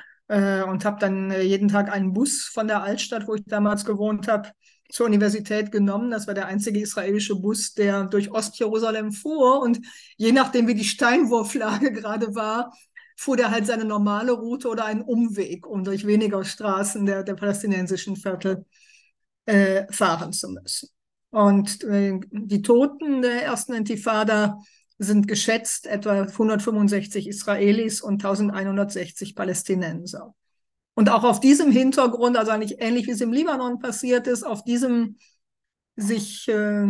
äh, und habe dann äh, jeden Tag einen Bus von der Altstadt, wo ich damals gewohnt habe, zur Universität genommen. Das war der einzige israelische Bus, der durch Ostjerusalem fuhr. Und je nachdem, wie die Steinwurflage gerade war, fuhr der halt seine normale Route oder einen Umweg, um durch weniger Straßen der, der palästinensischen Viertel äh, fahren zu müssen. Und äh, die Toten der ersten Intifada sind geschätzt etwa hundertfünfundsechzig Israelis und eintausendeinhundertsechzig Palästinenser. Und auch auf diesem Hintergrund, also eigentlich ähnlich wie es im Libanon passiert ist, auf diesem sich äh,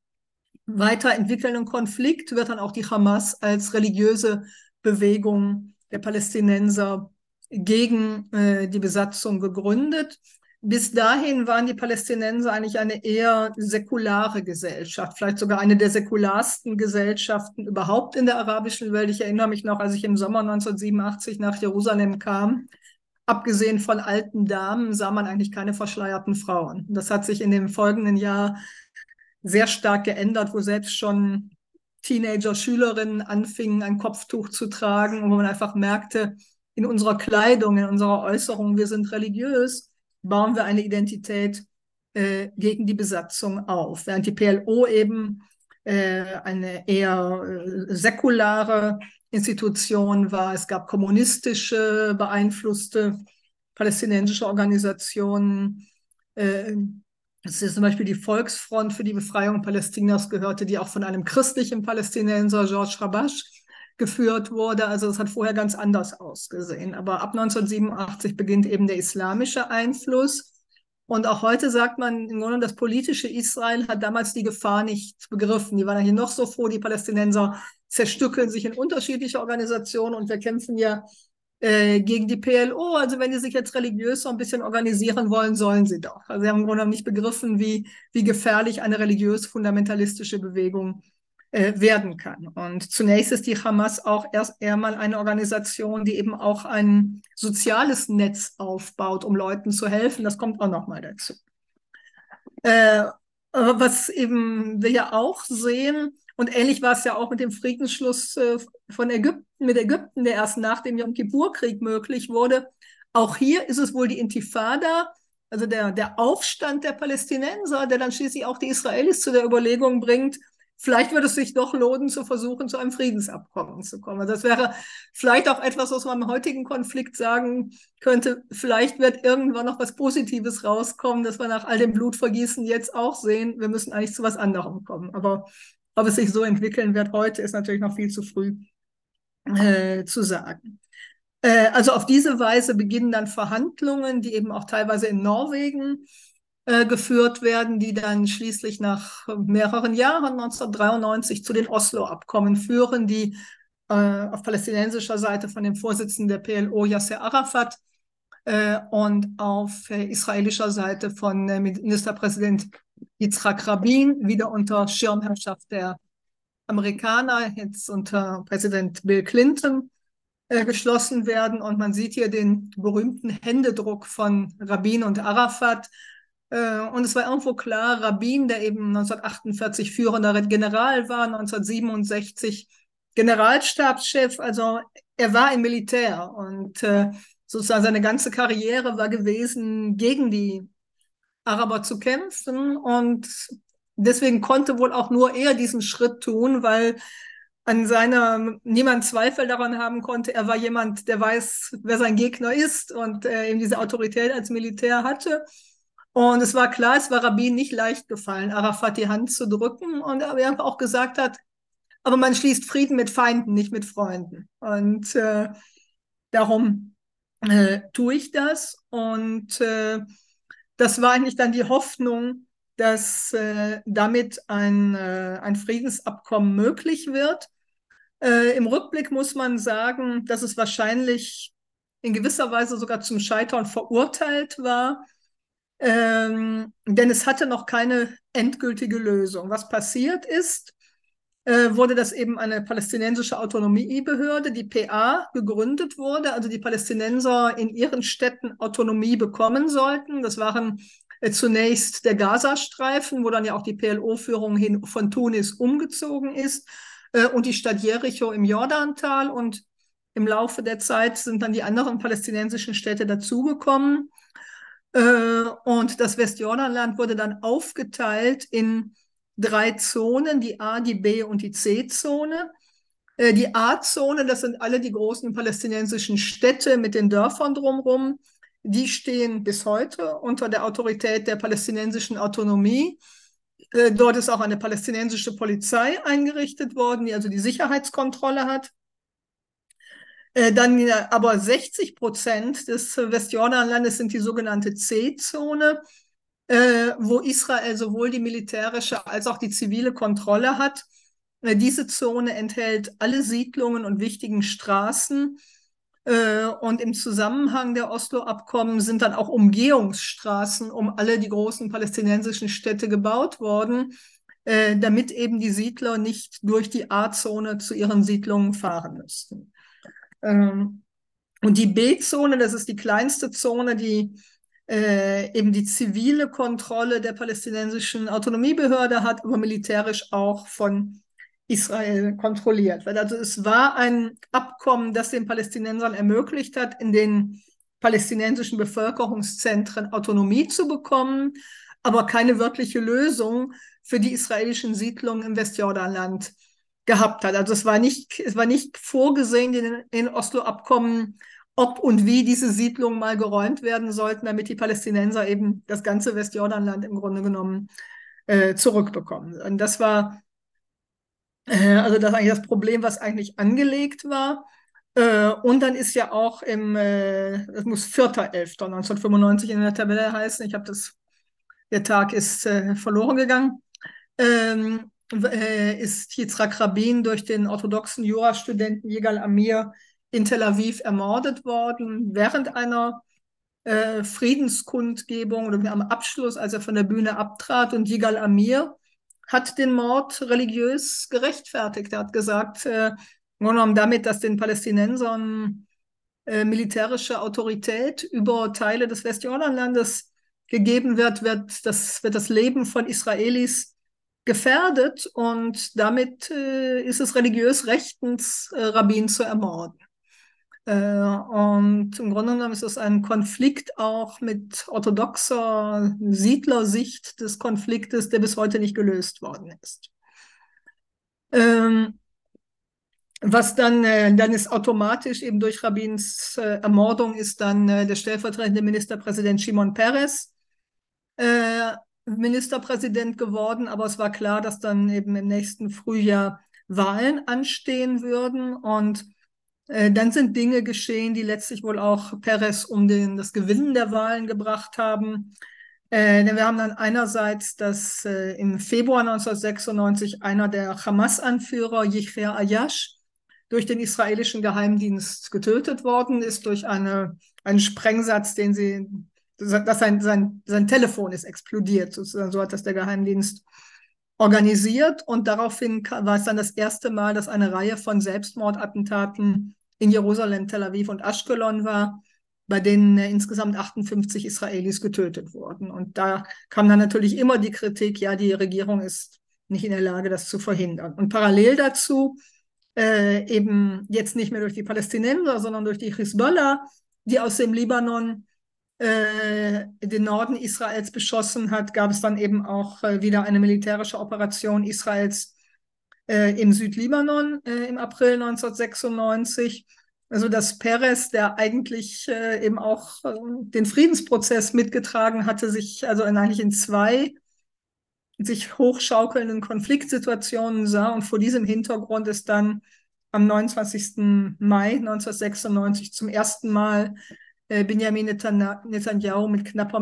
weiterentwickelnden Konflikt wird dann auch die Hamas als religiöse Bewegung der Palästinenser gegen äh, die Besatzung gegründet. Bis dahin waren die Palästinenser eigentlich eine eher säkulare Gesellschaft, vielleicht sogar eine der säkularsten Gesellschaften überhaupt in der arabischen Welt. Ich erinnere mich noch, als ich im Sommer neunzehnhundertsiebenundachtzig nach Jerusalem kam, abgesehen von alten Damen sah man eigentlich keine verschleierten Frauen. Das hat sich in dem folgenden Jahr sehr stark geändert, wo selbst schon Teenager, Schülerinnen anfingen, ein Kopftuch zu tragen, und wo man einfach merkte, in unserer Kleidung, in unserer Äußerung, wir sind religiös, bauen wir eine Identität äh, gegen die Besatzung auf. Während die P L O eben äh, eine eher äh, säkulare Institution war. Es gab kommunistische, beeinflusste palästinensische Organisationen. Äh, Das ist zum Beispiel die Volksfront für die Befreiung Palästinas gehörte, die auch von einem christlichen Palästinenser, George Habash, geführt wurde. Also es hat vorher ganz anders ausgesehen. Aber ab neunzehnhundertsiebenundachtzig beginnt eben der islamische Einfluss. Und auch heute sagt man, im Grunde das politische Israel hat damals die Gefahr nicht begriffen. Die waren eigentlich noch so froh, die Palästinenser zerstückeln sich in unterschiedliche Organisationen und wir kämpfen ja äh, gegen die P L O. Also wenn die sich jetzt religiös so ein bisschen organisieren wollen, sollen sie doch. Also sie haben im Grunde nicht begriffen, wie, wie gefährlich eine religiös-fundamentalistische Bewegung äh, werden kann. Und zunächst ist die Hamas auch erst einmal eine Organisation, die eben auch ein soziales Netz aufbaut, um Leuten zu helfen. Das kommt auch nochmal dazu. Äh, was eben wir ja auch sehen, und ähnlich war es ja auch mit dem Friedensschluss äh, von Ägypten, mit Ägypten, der erst nach dem Jom Kippur-Krieg möglich wurde. Auch hier ist es wohl die Intifada, also der, der Aufstand der Palästinenser, der dann schließlich auch die Israelis zu der Überlegung bringt, vielleicht würde es sich doch lohnen, zu versuchen, zu einem Friedensabkommen zu kommen. Also das wäre vielleicht auch etwas, was man im heutigen Konflikt sagen könnte. Vielleicht wird irgendwann noch was Positives rauskommen, dass wir nach all dem Blutvergießen jetzt auch sehen, wir müssen eigentlich zu was anderem kommen. Aber ob es sich so entwickeln wird heute, ist natürlich noch viel zu früh äh, zu sagen. Äh, also auf diese Weise beginnen dann Verhandlungen, die eben auch teilweise in Norwegen äh, geführt werden, die dann schließlich nach mehreren Jahren, neunzehnhundertdreiundneunzig, zu den Oslo-Abkommen führen, die äh, auf palästinensischer Seite von dem Vorsitzenden der P L O, Yasser Arafat, äh, und auf äh, israelischer Seite von äh, Ministerpräsident Yitzhak Rabin, wieder unter Schirmherrschaft der Amerikaner, jetzt unter Präsident Bill Clinton, äh, geschlossen werden. Und man sieht hier den berühmten Händedruck von Rabin und Arafat. Äh, und es war irgendwo klar, Rabin, der eben neunzehnhundertachtundvierzig führender General war, neunzehnhundertsiebenundsechzig Generalstabschef, also er war im Militär und äh, sozusagen seine ganze Karriere war gewesen, gegen die Araber zu kämpfen, und deswegen konnte wohl auch nur er diesen Schritt tun, weil an seiner niemand Zweifel daran haben konnte, er war jemand, der weiß, wer sein Gegner ist und äh, eben diese Autorität als Militär hatte. Und es war klar, es war Rabin nicht leicht gefallen, Arafat die Hand zu drücken, und er auch gesagt hat, aber man schließt Frieden mit Feinden, nicht mit Freunden. Und äh, darum äh, tue ich das. Und äh, das war eigentlich dann die Hoffnung, dass äh, damit ein, äh, ein Friedensabkommen möglich wird. Äh, im Rückblick muss man sagen, dass es wahrscheinlich in gewisser Weise sogar zum Scheitern verurteilt war, ähm, denn es hatte noch keine endgültige Lösung. Was passiert ist, äh, wurde, dass eben eine palästinensische Autonomiebehörde, die P A, gegründet wurde, also die Palästinenser in ihren Städten Autonomie bekommen sollten. Das waren äh, zunächst der Gazastreifen, wo dann ja auch die P L O-Führung hin von Tunis umgezogen ist, äh, und die Stadt Jericho im Jordantal. Und im Laufe der Zeit sind dann die anderen palästinensischen Städte dazugekommen. Äh, und das Westjordanland wurde dann aufgeteilt in drei Zonen, die A, die B und die C-Zone. Äh, die A-Zone, das sind alle die großen palästinensischen Städte mit den Dörfern drumherum. Die stehen bis heute unter der Autorität der palästinensischen Autonomie. Äh, dort ist auch eine palästinensische Polizei eingerichtet worden, die also die Sicherheitskontrolle hat. Äh, dann äh, aber sechzig Prozent des Westjordanlandes sind die sogenannte C-Zone, äh, wo Israel sowohl die militärische als auch die zivile Kontrolle hat. Äh, diese Zone enthält alle Siedlungen und wichtigen Straßen. Äh, und im Zusammenhang der Oslo-Abkommen sind dann auch Umgehungsstraßen um alle die großen palästinensischen Städte gebaut worden, äh, damit eben die Siedler nicht durch die A-Zone zu ihren Siedlungen fahren müssten. Ähm, und die B-Zone, das ist die kleinste Zone, die äh, eben die zivile Kontrolle der palästinensischen Autonomiebehörde hat, aber militärisch auch von Israel kontrolliert wird. Also es war ein Abkommen, das den Palästinensern ermöglicht hat, in den palästinensischen Bevölkerungszentren Autonomie zu bekommen, aber keine wirkliche Lösung für die israelischen Siedlungen im Westjordanland gehabt hat. Also es war nicht, es war nicht vorgesehen in den Oslo-Abkommen, ob und wie diese Siedlungen mal geräumt werden sollten, damit die Palästinenser eben das ganze Westjordanland im Grunde genommen äh, zurückbekommen. Und das war äh, also das eigentlich das Problem, was eigentlich angelegt war. Äh, und dann ist ja auch im, äh, das muss vierter elfter neunzehnhundertfünfundneunzig in der Tabelle heißen. Ich habe das, der Tag ist äh, verloren gegangen. Ähm, äh, ist Yitzhak Rabin durch den orthodoxen Jurastudenten Yigal Amir in Tel Aviv ermordet worden, während einer äh, Friedenskundgebung oder am Abschluss, als er von der Bühne abtrat. Und Yigal Amir hat den Mord religiös gerechtfertigt. Er hat gesagt, äh, genommen damit, dass den Palästinensern äh, militärische Autorität über Teile des Westjordanlandes gegeben wird, wird das, wird das Leben von Israelis gefährdet, und damit äh, ist es religiös rechtens, äh, Rabin zu ermorden. Äh, und im Grunde genommen ist es ein Konflikt auch mit orthodoxer Siedlersicht des Konfliktes, der bis heute nicht gelöst worden ist. Ähm, was dann, äh, dann ist automatisch eben durch Rabins äh, Ermordung ist dann äh, der stellvertretende Ministerpräsident Shimon Peres äh, Ministerpräsident geworden, aber es war klar, dass dann eben im nächsten Frühjahr Wahlen anstehen würden, und äh, dann sind Dinge geschehen, die letztlich wohl auch Peres um den, das Gewinnen der Wahlen gebracht haben. Äh, denn wir haben dann einerseits, dass äh, im Februar neunzehnhundertsechsundneunzig einer der Hamas-Anführer, Yichver Ayash, durch den israelischen Geheimdienst getötet worden ist, durch eine, einen Sprengsatz, den sie, dass sein, sein, sein Telefon ist explodiert, sozusagen, so hat das der Geheimdienst organisiert. Und daraufhin war es dann das erste Mal, dass eine Reihe von Selbstmordattentaten in Jerusalem, Tel Aviv und Aschkelon war, bei denen äh, insgesamt achtundfünfzig Israelis getötet wurden. Und da kam dann natürlich immer die Kritik, ja, die Regierung ist nicht in der Lage, das zu verhindern. Und parallel dazu, äh, eben jetzt nicht mehr durch die Palästinenser, sondern durch die Hisbollah, die aus dem Libanon äh, den Norden Israels beschossen hat, gab es dann eben auch äh, wieder eine militärische Operation Israels äh, im Südlibanon äh, im April neunzehnhundertsechsundneunzig. Also dass Peres, der eigentlich äh, eben auch äh, den Friedensprozess mitgetragen hatte, sich also in, eigentlich in zwei sich hochschaukelnden Konfliktsituationen sah. Und vor diesem Hintergrund ist dann am neunundzwanzigsten Mai neunzehnhundertsechsundneunzig zum ersten Mal äh, Benjamin Netanyahu mit knapper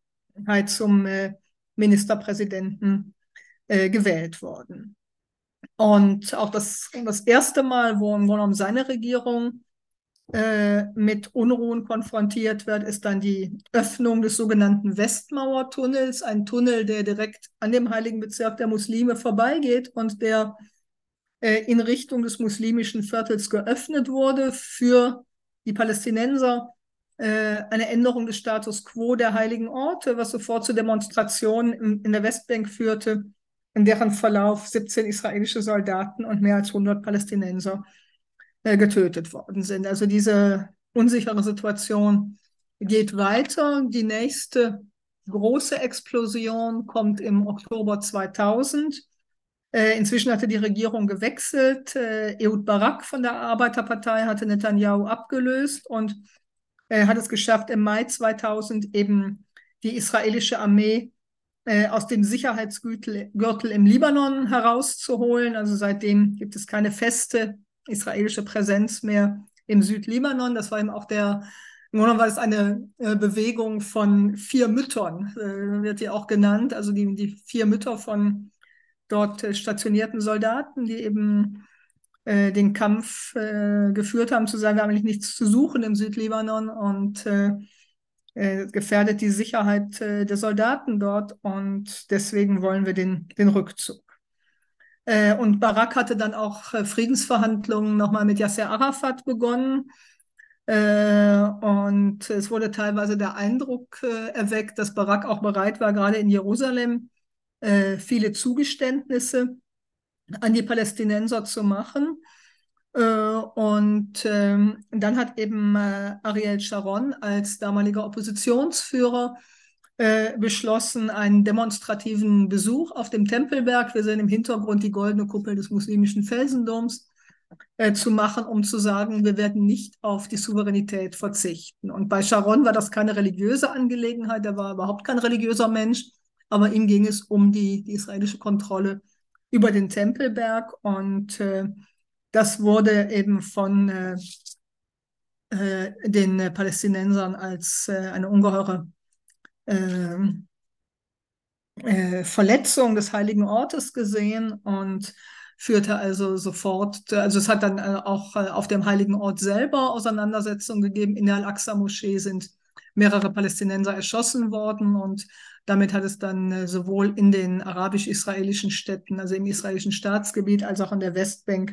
Mehrheit zum äh, Ministerpräsidenten äh, gewählt worden. Und auch das, das erste Mal, wo im Grunde genommen seine Regierung äh, mit Unruhen konfrontiert wird, ist dann die Öffnung des sogenannten Westmauertunnels, ein Tunnel, der direkt an dem heiligen Bezirk der Muslime vorbeigeht und der äh, in Richtung des muslimischen Viertels geöffnet wurde für die Palästinenser. Äh, eine Änderung des Status quo der heiligen Orte, was sofort zu Demonstrationen in, in der Westbank führte, in deren Verlauf siebzehn israelische Soldaten und mehr als hundert Palästinenser äh, getötet worden sind. Also diese unsichere Situation geht weiter. Die nächste große Explosion kommt im Oktober zweitausend. Äh, inzwischen hatte die Regierung gewechselt. Äh, Ehud Barak von der Arbeiterpartei hatte Netanyahu abgelöst und äh, hat es geschafft, im Mai zweitausend eben die israelische Armee äh, aus dem Sicherheitsgürtel Gürtel im Libanon herauszuholen. Also seitdem gibt es keine feste israelische Präsenz mehr im Südlibanon. Das war eben auch der, im Grunde war es eine äh, Bewegung von vier Müttern, äh, wird die auch genannt. Also die, die vier Mütter von dort äh, stationierten Soldaten, die eben äh, den Kampf äh, geführt haben, zu sagen, wir haben eigentlich nichts zu suchen im Südlibanon und äh, äh, gefährdet die Sicherheit äh, der Soldaten dort und deswegen wollen wir den, den Rückzug. Äh, und Barak hatte dann auch äh, Friedensverhandlungen nochmal mit Yasser Arafat begonnen. Äh, und es wurde teilweise der Eindruck äh, erweckt, dass Barak auch bereit war, gerade in Jerusalem äh, viele Zugeständnisse an die Palästinenser zu machen. Äh, und ähm, dann hat eben äh, Ariel Sharon als damaliger Oppositionsführer äh, beschlossen, einen demonstrativen Besuch auf dem Tempelberg, wir sehen im Hintergrund die goldene Kuppel des muslimischen Felsendoms, äh, zu machen, um zu sagen, wir werden nicht auf die Souveränität verzichten. Und bei Sharon war das keine religiöse Angelegenheit, er war überhaupt kein religiöser Mensch, aber ihm ging es um die, die israelische Kontrolle über den Tempelberg und äh, das wurde eben von äh, äh, den äh, Palästinensern als äh, eine ungeheure äh, äh, Verletzung des heiligen Ortes gesehen und führte also sofort, also es hat dann äh, auch äh, auf dem heiligen Ort selber Auseinandersetzungen gegeben. In der Al-Aqsa-Moschee sind mehrere Palästinenser erschossen worden und damit hat es dann äh, sowohl in den arabisch-israelischen Städten, also im israelischen Staatsgebiet, als auch an der Westbank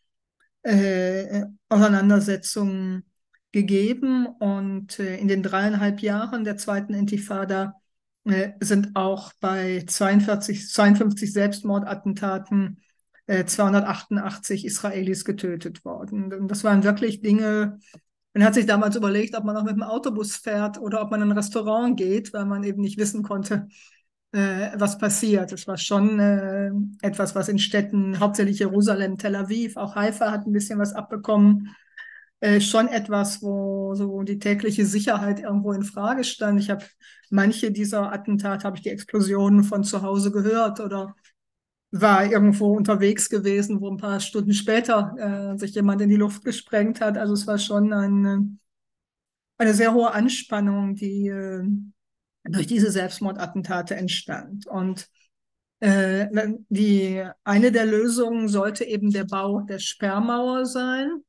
äh, Auseinandersetzungen gegeben. Und äh, in den dreieinhalb Jahren der zweiten Intifada äh, sind auch bei zweiundvierzig, zweiundfünfzig Selbstmordattentaten äh, zweihundertachtundachtzig Israelis getötet worden. Und das waren wirklich Dinge, man hat sich damals überlegt, ob man noch mit dem Autobus fährt oder ob man in ein Restaurant geht, weil man eben nicht wissen konnte, äh, was passiert. Es war schon äh, etwas, was in Städten, hauptsächlich Jerusalem, Tel Aviv, auch Haifa hat ein bisschen was abbekommen, äh, schon etwas, wo so die tägliche Sicherheit irgendwo in Frage stand. Ich habe manche dieser Attentate, habe ich die Explosionen von zu Hause gehört oder war irgendwo unterwegs gewesen, wo ein paar Stunden später äh, sich jemand in die Luft gesprengt hat. Also es war schon eine, eine sehr hohe Anspannung, die äh, durch diese Selbstmordattentate entstand. Und äh, die, eine der Lösungen sollte eben der Bau der Sperrmauer sein.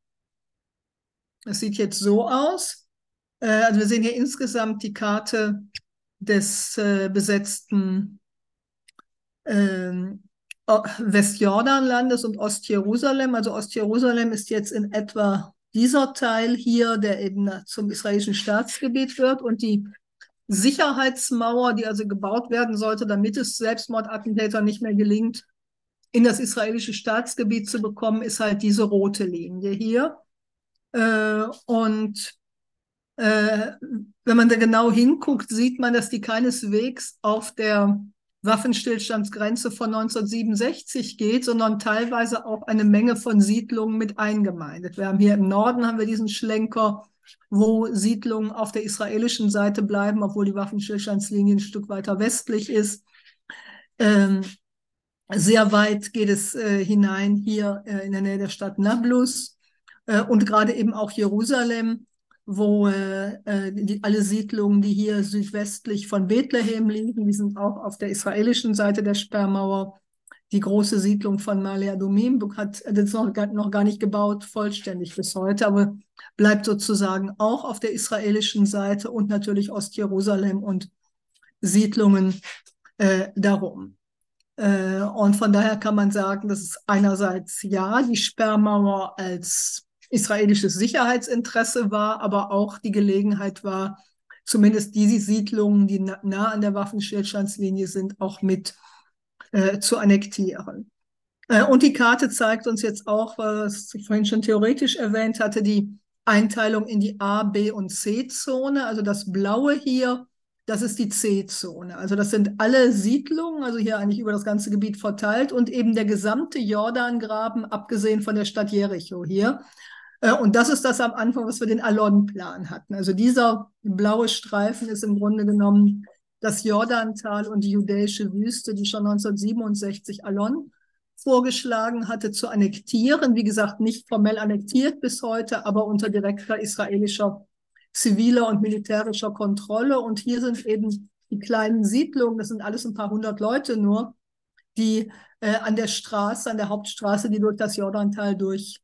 Das sieht jetzt so aus. Äh, also wir sehen hier insgesamt die Karte des äh, besetzten äh, Westjordanlandes und Ostjerusalem. Also Ostjerusalem ist jetzt in etwa dieser Teil hier, der eben zum israelischen Staatsgebiet wird und die Sicherheitsmauer, die also gebaut werden sollte, damit es Selbstmordattentätern nicht mehr gelingt, in das israelische Staatsgebiet zu bekommen, ist halt diese rote Linie hier. Äh, und äh, wenn man da genau hinguckt, sieht man, dass die keineswegs auf der Waffenstillstandsgrenze von neunzehnhundertsiebenundsechzig geht, sondern teilweise auch eine Menge von Siedlungen mit eingemeindet. Wir haben hier im Norden haben wir diesen Schlenker, wo Siedlungen auf der israelischen Seite bleiben, obwohl die Waffenstillstandslinie ein Stück weiter westlich ist. Ähm, sehr weit geht es äh, hinein hier äh, in der Nähe der Stadt Nablus äh, und gerade eben auch Jerusalem, wo äh, die, alle Siedlungen, die hier südwestlich von Bethlehem liegen, die sind auch auf der israelischen Seite der Sperrmauer. die große Siedlung von Ma'ale Adumim hat das ist noch, noch gar nicht gebaut, vollständig bis heute, aber bleibt sozusagen auch auf der israelischen Seite und natürlich Ostjerusalem und Siedlungen äh, darum. Äh, und von daher kann man sagen, dass es einerseits ja die Sperrmauer als israelisches Sicherheitsinteresse war, aber auch die Gelegenheit war, zumindest diese Siedlungen, die nah an der Waffenstillstandslinie sind, auch mit äh, zu annektieren. Äh, und die Karte zeigt uns jetzt auch, was ich vorhin schon theoretisch erwähnt hatte, die Einteilung in die A-, B- und C-Zone. Also das Blaue hier, das ist die C-Zone. Also das sind alle Siedlungen, also hier eigentlich über das ganze Gebiet verteilt und eben der gesamte Jordangraben, abgesehen von der Stadt Jericho hier. Und das ist das am Anfang, was wir den Alon-Plan hatten. Also dieser blaue Streifen ist im Grunde genommen das Jordantal und die judäische Wüste, die schon neunzehnhundertsiebenundsechzig Alon vorgeschlagen hatte, zu annektieren. Wie gesagt, nicht formell annektiert bis heute, aber unter direkter israelischer ziviler und militärischer Kontrolle. Und hier sind eben die kleinen Siedlungen, das sind alles ein paar hundert Leute nur, die äh, an der Straße, an der Hauptstraße, die durch das Jordantal durch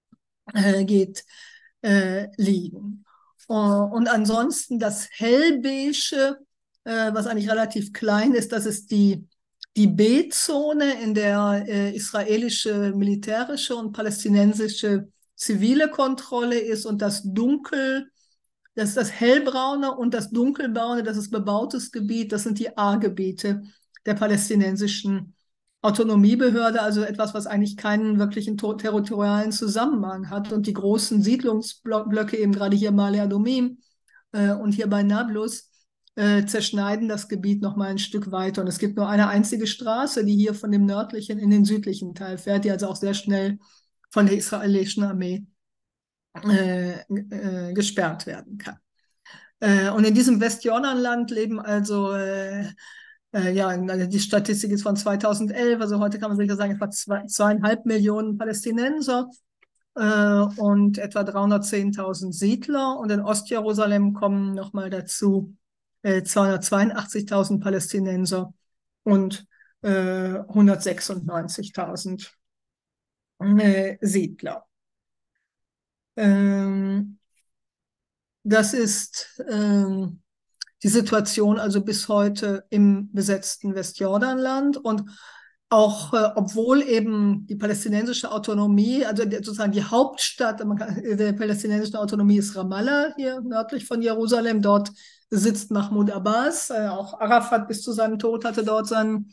Äh, geht, äh, liegen. Uh, und ansonsten das Hellbeige, äh, was eigentlich relativ klein ist, das ist die, die B-Zone, in der äh, israelische militärische und palästinensische zivile Kontrolle ist, und das Dunkel, das ist das hellbraune, und das dunkelbraune, das ist bebautes Gebiet, das sind die A-Gebiete der palästinensischen Autonomiebehörde, also etwas, was eigentlich keinen wirklichen territorialen Zusammenhang hat. Und die großen Siedlungsblöcke, eben gerade hier Ma'ale Adumim äh, und hier bei Nablus, äh, zerschneiden das Gebiet noch mal ein Stück weiter. Und es gibt nur eine einzige Straße, die hier von dem nördlichen in den südlichen Teil fährt, die also auch sehr schnell von der israelischen Armee äh, äh, gesperrt werden kann. Äh, und in diesem Westjordanland leben also äh, Äh, ja, die Statistik ist von zweitausendelf, also heute kann man sicher sagen, etwa zwei, zweieinhalb Millionen Palästinenser äh, und etwa dreihundertzehntausend Siedler. Und in Ostjerusalem kommen nochmal dazu äh, zweihundertzweiundachtzigtausend Palästinenser und äh, hundertsechsundneunzigtausend äh, Siedler. Ähm, das ist ähm, die Situation also bis heute im besetzten Westjordanland. Und auch äh, obwohl eben die palästinensische Autonomie, also die, sozusagen die Hauptstadt der palästinensischen Autonomie ist Ramallah, hier nördlich von Jerusalem. Dort sitzt Mahmoud Abbas. Äh, auch Arafat bis zu seinem Tod hatte dort seinen,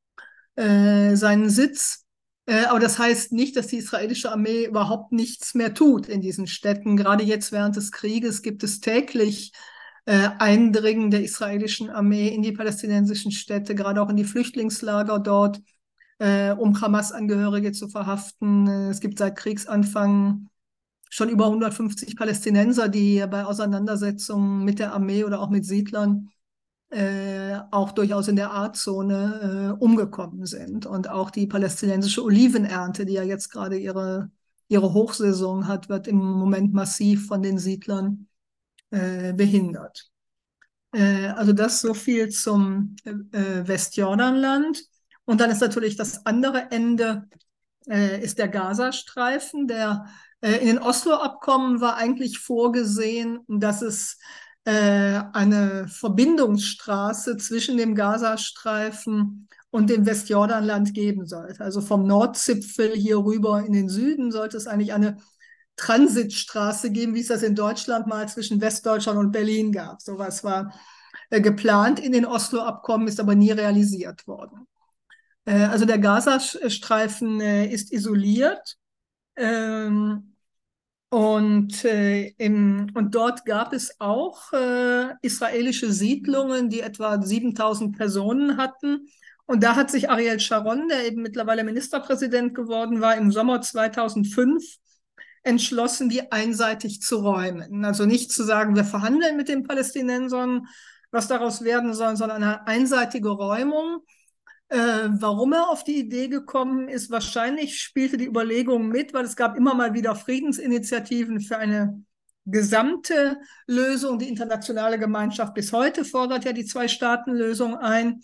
äh, seinen Sitz. Äh, aber das heißt nicht, dass die israelische Armee überhaupt nichts mehr tut in diesen Städten. Gerade jetzt während des Krieges gibt es täglich Äh, Eindringen der israelischen Armee in die palästinensischen Städte, gerade auch in die Flüchtlingslager dort, äh, um Hamas-Angehörige zu verhaften. Äh, es gibt seit Kriegsanfang schon über hundertfünfzig Palästinenser, die bei Auseinandersetzungen mit der Armee oder auch mit Siedlern äh, auch durchaus in der A-Zone äh, umgekommen sind. Und auch die palästinensische Olivenernte, die ja jetzt gerade ihre, ihre Hochsaison hat, wird im Moment massiv von den Siedlern behindert. Äh, also das so viel zum äh, Westjordanland. Und dann ist natürlich das andere Ende, äh, ist der Gazastreifen. Der, äh, in den Oslo-Abkommen war eigentlich vorgesehen, dass es äh, eine Verbindungsstraße zwischen dem Gazastreifen und dem Westjordanland geben sollte. Also vom Nordzipfel hier rüber in den Süden sollte es eigentlich eine Transitstraße geben, wie es das in Deutschland mal zwischen Westdeutschland und Berlin gab. Sowas war äh, geplant in den Oslo-Abkommen, ist aber nie realisiert worden. Äh, also der Gazastreifen äh, ist isoliert ähm, und, äh, im, und dort gab es auch äh, israelische Siedlungen, die etwa siebentausend Personen hatten. Und da hat sich Ariel Sharon, der eben mittlerweile Ministerpräsident geworden war, im Sommer zweitausendfünf entschlossen, die einseitig zu räumen. Also nicht zu sagen, wir verhandeln mit den Palästinensern, was daraus werden soll, sondern eine einseitige Räumung. Äh, warum er auf die Idee gekommen ist, wahrscheinlich spielte die Überlegung mit, weil es gab immer mal wieder Friedensinitiativen für eine gesamte Lösung. Die internationale Gemeinschaft bis heute fordert ja die Zwei-Staaten-Lösung ein.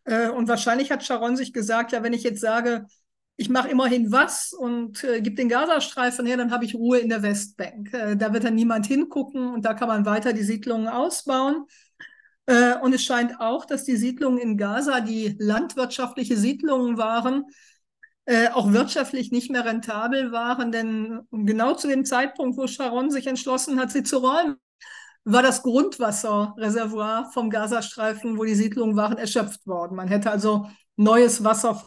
Äh, und wahrscheinlich hat Sharon sich gesagt, ja, wenn ich jetzt sage, ich mache immerhin was und äh, gebe den Gazastreifen her, dann habe ich Ruhe in der Westbank. Äh, da wird dann niemand hingucken und da kann man weiter die Siedlungen ausbauen. Äh, und es scheint auch, dass die Siedlungen in Gaza, die landwirtschaftliche Siedlungen waren, äh, auch wirtschaftlich nicht mehr rentabel waren, denn genau zu dem Zeitpunkt, wo Sharon sich entschlossen hat, sie zu räumen, war das Grundwasserreservoir vom Gazastreifen, wo die Siedlungen waren, erschöpft worden. Man hätte also neues Wasser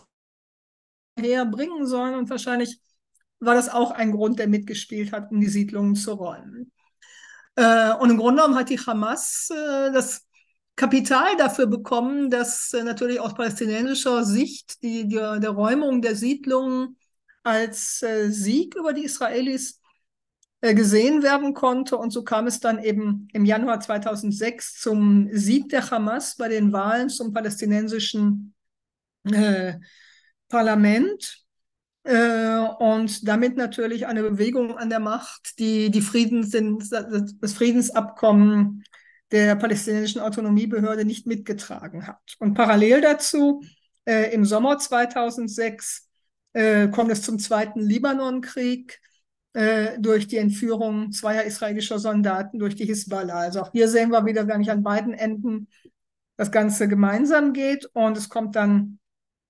herbringen sollen und wahrscheinlich war das auch ein Grund, der mitgespielt hat, um die Siedlungen zu räumen. Äh, und im Grunde genommen hat die Hamas äh, das Kapital dafür bekommen, dass äh, natürlich aus palästinensischer Sicht die, die, der Räumung der Siedlungen als äh, Sieg über die Israelis äh, gesehen werden konnte. Und so kam es dann eben im Januar zweitausendsechs zum Sieg der Hamas bei den Wahlen zum palästinensischen äh, Parlament. Äh, und damit natürlich eine Bewegung an der Macht, die, die Friedens, das Friedensabkommen der palästinensischen Autonomiebehörde nicht mitgetragen hat. Und parallel dazu, äh, im Sommer zweitausendsechs, äh, kommt es zum zweiten Libanonkrieg äh, durch die Entführung zweier israelischer Soldaten durch die Hisbollah. Also auch hier sehen wir wieder, wenn nicht an beiden Enden das Ganze gemeinsam geht. Und es kommt dann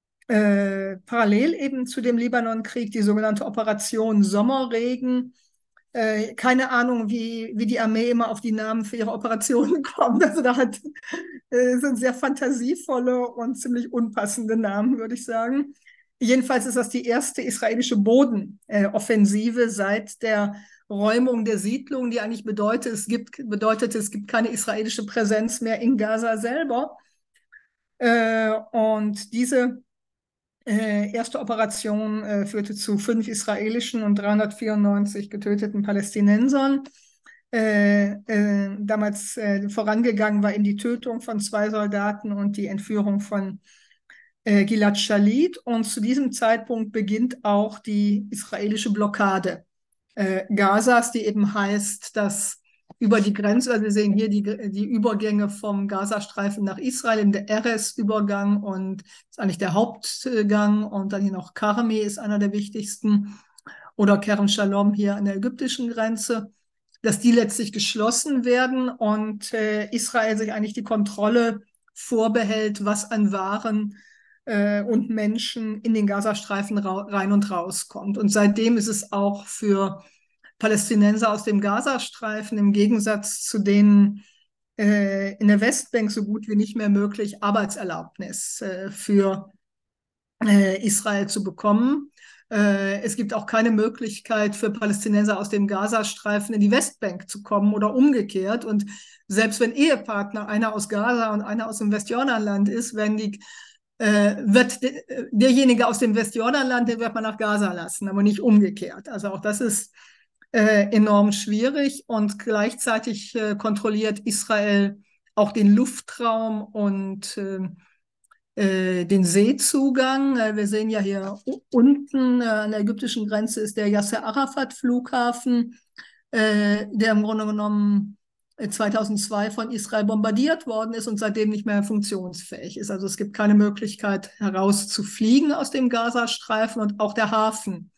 Äh, parallel eben zu dem Libanonkrieg die sogenannte Operation Sommerregen. Äh, keine Ahnung, wie, wie die Armee immer auf die Namen für ihre Operationen kommt. Also da hat, äh, sind sehr fantasievolle und ziemlich unpassende Namen, würde ich sagen. Jedenfalls ist das die erste israelische Bodenoffensive äh, seit der Räumung der Siedlung, die eigentlich bedeutet, es gibt, bedeutet, es gibt keine israelische Präsenz mehr in Gaza selber. Äh, und diese äh, erste Operation äh, führte zu fünf israelischen und dreihundertvierundneunzig getöteten Palästinensern. Äh, äh, damals äh, vorangegangen war eben die Tötung von zwei Soldaten und die Entführung von äh, Gilad Shalit. Und zu diesem Zeitpunkt beginnt auch die israelische Blockade äh, Gazas, die eben heißt, dass über die Grenze, also wir sehen hier die, die Übergänge vom Gazastreifen nach Israel, der Erez-Übergang und ist eigentlich der Hauptgang und dann hier noch Karmi ist einer der wichtigsten oder Kerem Shalom hier an der ägyptischen Grenze, dass die letztlich geschlossen werden und äh, Israel sich eigentlich die Kontrolle vorbehält, was an Waren äh, und Menschen in den Gazastreifen rein und rauskommt. Und seitdem ist es auch für Palästinenser aus dem Gazastreifen im Gegensatz zu denen äh, in der Westbank so gut wie nicht mehr möglich, Arbeitserlaubnis äh, für äh, Israel zu bekommen. Äh, es gibt auch keine Möglichkeit für Palästinenser aus dem Gazastreifen in die Westbank zu kommen oder umgekehrt. Und selbst wenn Ehepartner, einer aus Gaza und einer aus dem Westjordanland ist, wenn die äh, wird de, derjenige aus dem Westjordanland, den wird man nach Gaza lassen, aber nicht umgekehrt. Also auch das ist äh, enorm schwierig und gleichzeitig äh, kontrolliert Israel auch den Luftraum und äh, äh, den Seezugang. Äh, wir sehen ja hier unten äh, an der ägyptischen Grenze ist der Yasser Arafat Flughafen, äh, der im Grunde genommen zweitausendzwei von Israel bombardiert worden ist und seitdem nicht mehr funktionsfähig ist. Also es gibt keine Möglichkeit herauszufliegen aus dem Gazastreifen und auch der Hafen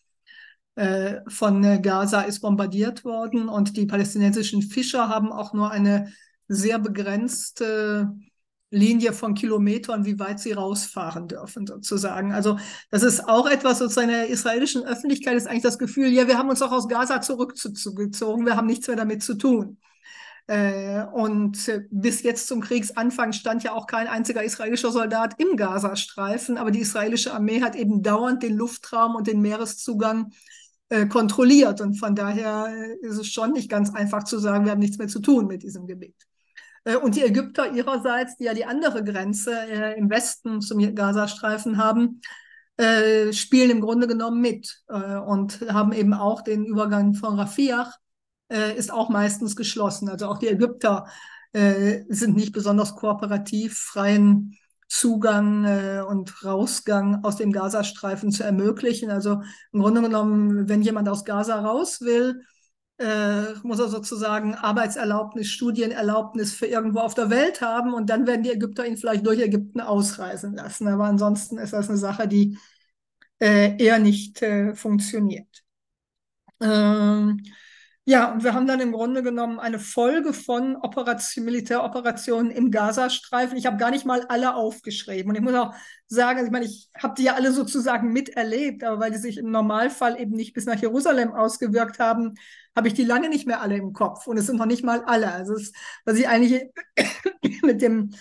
äh, von Gaza ist bombardiert worden und die palästinensischen Fischer haben auch nur eine sehr begrenzte Linie von Kilometern, wie weit sie rausfahren dürfen, sozusagen. Also das ist auch etwas, sozusagen in der israelischen Öffentlichkeit ist eigentlich das Gefühl, ja, wir haben uns auch aus Gaza zurückgezogen, wir haben nichts mehr damit zu tun. Äh, und bis jetzt zum Kriegsanfang stand ja auch kein einziger israelischer Soldat im Gazastreifen, aber die israelische Armee hat eben dauernd den Luftraum und den Meereszugang äh, kontrolliert. Und von daher ist es schon nicht ganz einfach zu sagen, wir haben nichts mehr zu tun mit diesem Gebiet. Äh, und die Ägypter ihrerseits, die ja die andere Grenze äh, im Westen zum Gazastreifen haben, äh, spielen im Grunde genommen mit äh, und haben eben auch den Übergang von Rafiah, äh, ist auch meistens geschlossen. Also auch die Ägypter äh, sind nicht besonders kooperativ, freien Zugang äh, und Rausgang aus dem Gazastreifen zu ermöglichen. Also im Grunde genommen, wenn jemand aus Gaza raus will, äh, muss er sozusagen Arbeitserlaubnis, Studienerlaubnis für irgendwo auf der Welt haben und dann werden die Ägypter ihn vielleicht durch Ägypten ausreisen lassen. Aber ansonsten ist das eine Sache, die äh, eher nicht äh, funktioniert. Ähm, ja, und wir haben dann im Grunde genommen eine Folge von Operation, Militäroperationen im Gazastreifen. Ich habe gar nicht mal alle aufgeschrieben. Und ich muss auch sagen, ich meine, ich habe die ja alle sozusagen miterlebt, aber weil die sich im Normalfall eben nicht bis nach Jerusalem ausgewirkt haben, habe ich die lange nicht mehr alle im Kopf. Und es sind noch nicht mal alle. Also es, was ich eigentlich mit dem,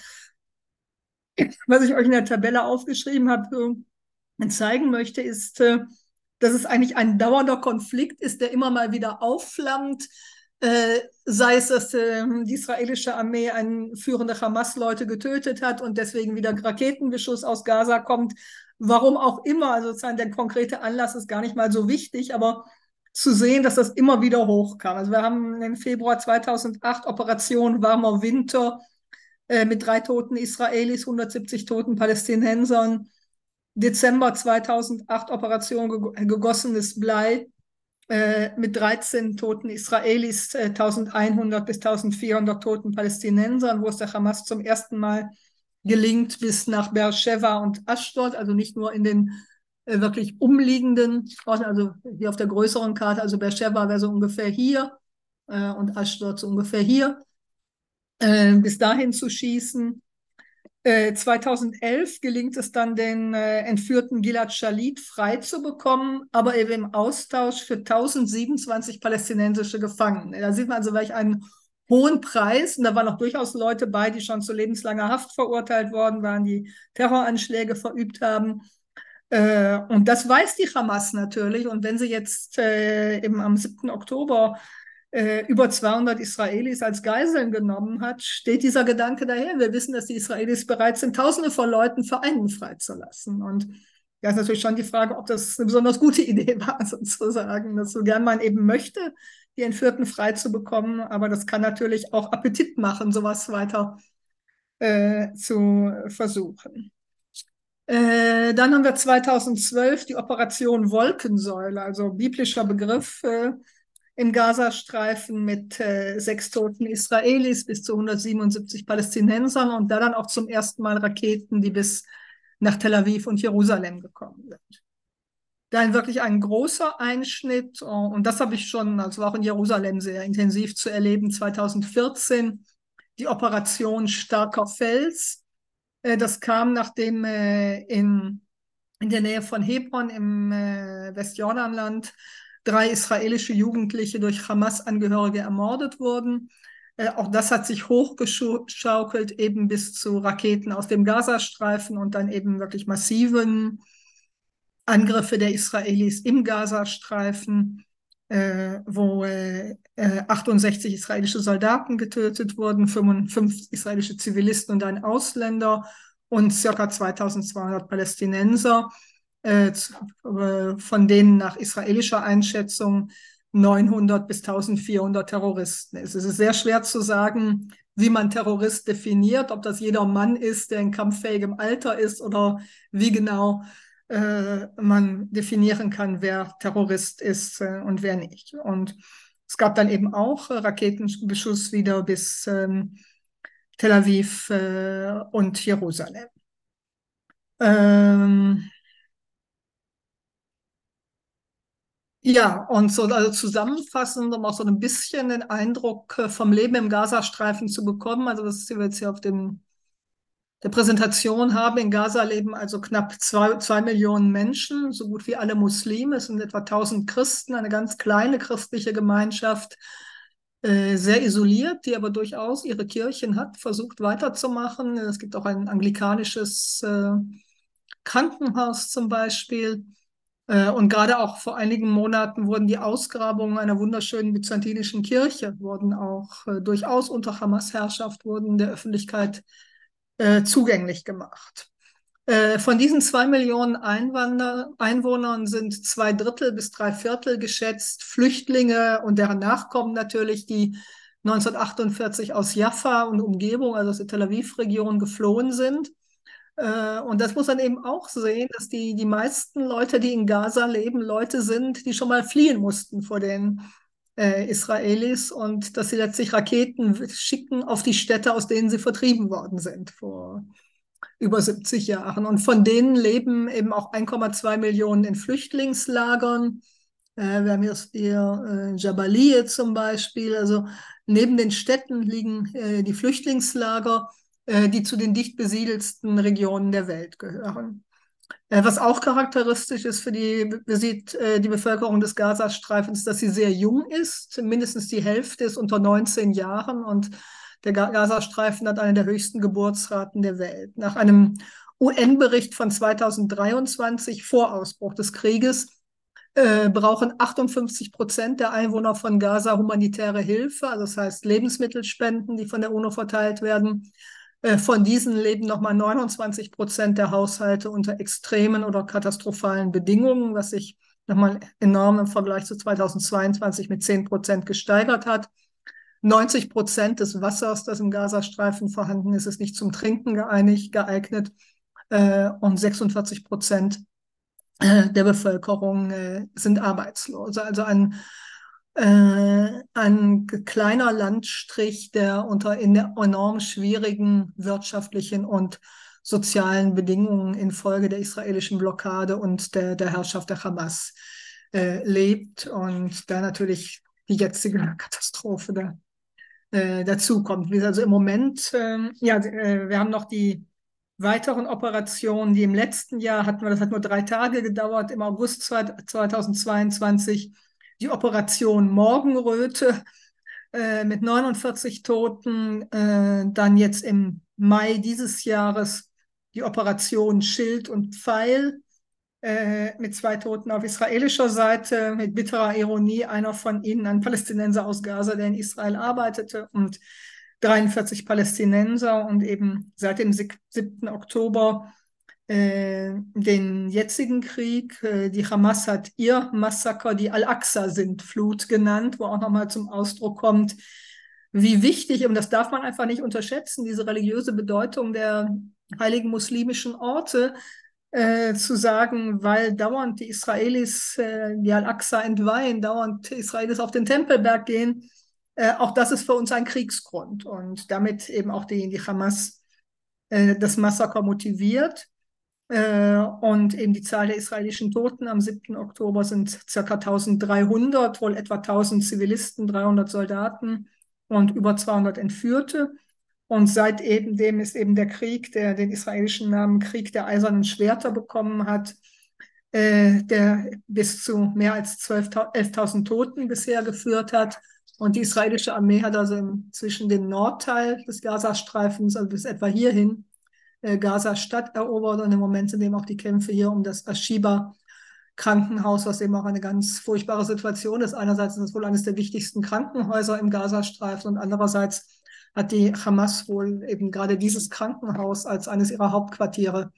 was ich euch in der Tabelle aufgeschrieben habe, zeigen möchte, ist, äh, dass es eigentlich ein dauernder Konflikt ist, der immer mal wieder aufflammt. Äh, sei es, dass äh, die israelische Armee einen führende Hamas-Leute getötet hat und deswegen wieder Raketenbeschuss aus Gaza kommt. Warum auch immer, also sozusagen der konkrete Anlass ist gar nicht mal so wichtig, aber zu sehen, dass das immer wieder hochkam. Also wir haben im Februar zweitausendacht Operation Warmer Winter äh, mit drei toten Israelis, hundertsiebzig toten Palästinensern. Dezember zweitausendacht Operation gegossenes Blei äh, mit dreizehn toten Israelis, äh, eintausendeinhundert bis eintausendvierhundert toten Palästinensern, wo es der Hamas zum ersten Mal gelingt, bis nach Beersheva und Ashdod, also nicht nur in den äh, wirklich umliegenden Orten, also hier auf der größeren Karte, also Beersheva wäre so ungefähr hier äh, und Ashdod so ungefähr hier, äh, bis dahin zu schießen. Äh, zweitausendelf gelingt es dann, den äh, entführten Gilad Shalit frei zu bekommen, aber eben im Austausch für tausendsiebenundzwanzig palästinensische Gefangene. Da sieht man also welch einen hohen Preis. Und da waren auch durchaus Leute bei, die schon zu lebenslanger Haft verurteilt worden waren, die Terroranschläge verübt haben. Äh, und das weiß die Hamas natürlich. Und wenn sie jetzt äh, eben am siebten Oktober äh, über zweihundert Israelis als Geiseln genommen hat, steht dieser Gedanke daher. Wir wissen, dass die Israelis bereit sind, Tausende von Leuten für einen freizulassen. Und da ist natürlich schon die Frage, ob das eine besonders gute Idee war, sozusagen, dass so gern man eben möchte, die Entführten frei zu bekommen. Aber das kann natürlich auch Appetit machen, sowas weiter äh, zu versuchen. Äh, dann haben wir zweitausendzwölf die Operation Wolkensäule, also biblischer Begriff äh, im Gazastreifen mit äh, sechs toten Israelis bis zu hundertsiebenundsiebzig Palästinensern und da dann auch zum ersten Mal Raketen, die bis nach Tel Aviv und Jerusalem gekommen sind. Dann wirklich ein großer Einschnitt und das habe ich schon, also auch in Jerusalem sehr intensiv zu erleben, zweitausendvierzehn die Operation Starker Fels. Äh, das kam, nachdem äh, in, in der Nähe von Hebron im äh, Westjordanland drei israelische Jugendliche durch Hamas-Angehörige ermordet wurden. Äh, auch das hat sich hochgeschaukelt, eben bis zu Raketen aus dem Gazastreifen und dann eben wirklich massiven Angriffe der Israelis im Gazastreifen, äh, wo äh, achtundsechzig israelische Soldaten getötet wurden, fünfundfünfzig israelische Zivilisten und ein Ausländer und ca. zweitausendzweihundert Palästinenser, äh, von denen nach israelischer Einschätzung neunhundert bis eintausendvierhundert Terroristen ist. Es ist sehr schwer zu sagen, wie man Terrorist definiert, ob das jeder Mann ist, der in kampffähigem Alter ist oder wie genau äh, man definieren kann, wer Terrorist ist äh, und wer nicht. Und es gab dann eben auch äh, Raketenbeschuss wieder bis ähm, Tel Aviv äh, und Jerusalem. Ähm, Ja, und so also zusammenfassend, um auch so ein bisschen den Eindruck äh, vom Leben im Gazastreifen zu bekommen, also das wir jetzt hier auf dem, der Präsentation haben, in Gaza leben also knapp zwei, zwei Millionen Menschen, so gut wie alle Muslime, es sind etwa tausend Christen, eine ganz kleine christliche Gemeinschaft, äh, sehr isoliert, die aber durchaus ihre Kirchen hat, versucht weiterzumachen. Es gibt auch ein anglikanisches äh, Krankenhaus zum Beispiel. Und gerade auch vor einigen Monaten wurden die Ausgrabungen einer wunderschönen byzantinischen Kirche, wurden auch äh, durchaus unter Hamas-Herrschaft, wurden der Öffentlichkeit äh, zugänglich gemacht. Äh, von diesen zwei Millionen Einwander, Einwohnern sind zwei Drittel bis drei Viertel geschätzt Flüchtlinge und deren Nachkommen natürlich, die neunzehnhundertachtundvierzig aus Jaffa und Umgebung, also aus der Tel Aviv-Region, geflohen sind. Und das muss man eben auch sehen, dass die, die meisten Leute, die in Gaza leben, Leute sind, die schon mal fliehen mussten vor den äh, Israelis und dass sie letztlich Raketen schicken auf die Städte, aus denen sie vertrieben worden sind vor über siebzig Jahren. Und von denen leben eben auch eins Komma zwei Millionen in Flüchtlingslagern. Äh, wir haben hier, hier äh, Jabalie zum Beispiel. Also neben den Städten liegen äh, die Flüchtlingslager, äh, die zu den dicht besiedelsten Regionen der Welt gehören. Äh, was auch charakteristisch ist für die, sieht, äh, die Bevölkerung des Gazastreifens, dass sie sehr jung ist. Mindestens die Hälfte ist unter neunzehn Jahren und der Gazastreifen hat eine der höchsten Geburtsraten der Welt. Nach einem U N-Bericht von zweitausenddreiundzwanzig, vor Ausbruch des Krieges, äh, brauchen achtundfünfzig Prozent der Einwohner von Gaza humanitäre Hilfe, also das heißt Lebensmittelspenden, die von der UNO verteilt werden. Äh, von diesen leben nochmal neunundzwanzig Prozent der Haushalte unter extremen oder katastrophalen Bedingungen, was sich nochmal enorm im Vergleich zu zweitausendzweiundzwanzig mit zehn Prozent gesteigert hat. neunzig Prozent des Wassers, das im Gazastreifen vorhanden ist, ist nicht zum Trinken geeignet. Äh, und sechsundvierzig Prozent der Bevölkerung äh, sind Arbeitslose. Also ein, äh, ein kleiner Landstrich, der unter enorm schwierigen wirtschaftlichen und sozialen Bedingungen infolge der israelischen Blockade und der, der Herrschaft der Hamas äh, lebt und da natürlich die jetzige Katastrophe da, äh, dazu kommt. Also im Moment, äh, ja, äh, wir haben noch die weiteren Operationen, die im letzten Jahr hatten wir, das hat nur drei Tage gedauert, im August zweitausendzweiundzwanzig, die Operation Morgenröte äh, mit neunundvierzig Toten, äh, dann jetzt im Mai dieses Jahres die Operation Schild und Pfeil äh, mit zwei Toten auf israelischer Seite, mit bitterer Ironie, einer von ihnen, ein Palästinenser aus Gaza, der in Israel arbeitete, und dreiundvierzig Palästinenser und eben seit dem siebten Oktober äh, den jetzigen Krieg. Äh, die Hamas hat ihr Massaker, die Al-Aqsa-Sintflut genannt, wo auch nochmal zum Ausdruck kommt, wie wichtig, und das darf man einfach nicht unterschätzen, diese religiöse Bedeutung der heiligen muslimischen Orte, äh, zu sagen, weil dauernd die Israelis äh, die Al-Aqsa entweihen, dauernd Israelis auf den Tempelberg gehen, Äh, auch das ist für uns ein Kriegsgrund und damit eben auch die, die Hamas äh, das Massaker motiviert. Äh, und eben die Zahl der israelischen Toten am siebten Oktober sind ca. eintausenddreihundert, wohl etwa tausend Zivilisten, dreihundert Soldaten und über zweihundert Entführte. Und seit eben dem ist eben der Krieg, der den israelischen Namen Krieg der Eisernen Schwerter bekommen hat, äh, der bis zu mehr als elftausend Toten bisher geführt hat. Und die israelische Armee hat also inzwischen den Nordteil des Gazastreifens, also bis etwa hierhin, äh, Gaza-Stadt erobert. Und im Moment sind eben auch die Kämpfe hier um das Ashiba-Krankenhaus, was eben auch eine ganz furchtbare Situation ist. Einerseits ist es wohl eines der wichtigsten Krankenhäuser im Gazastreifen und andererseits hat die Hamas wohl eben gerade dieses Krankenhaus als eines ihrer Hauptquartiere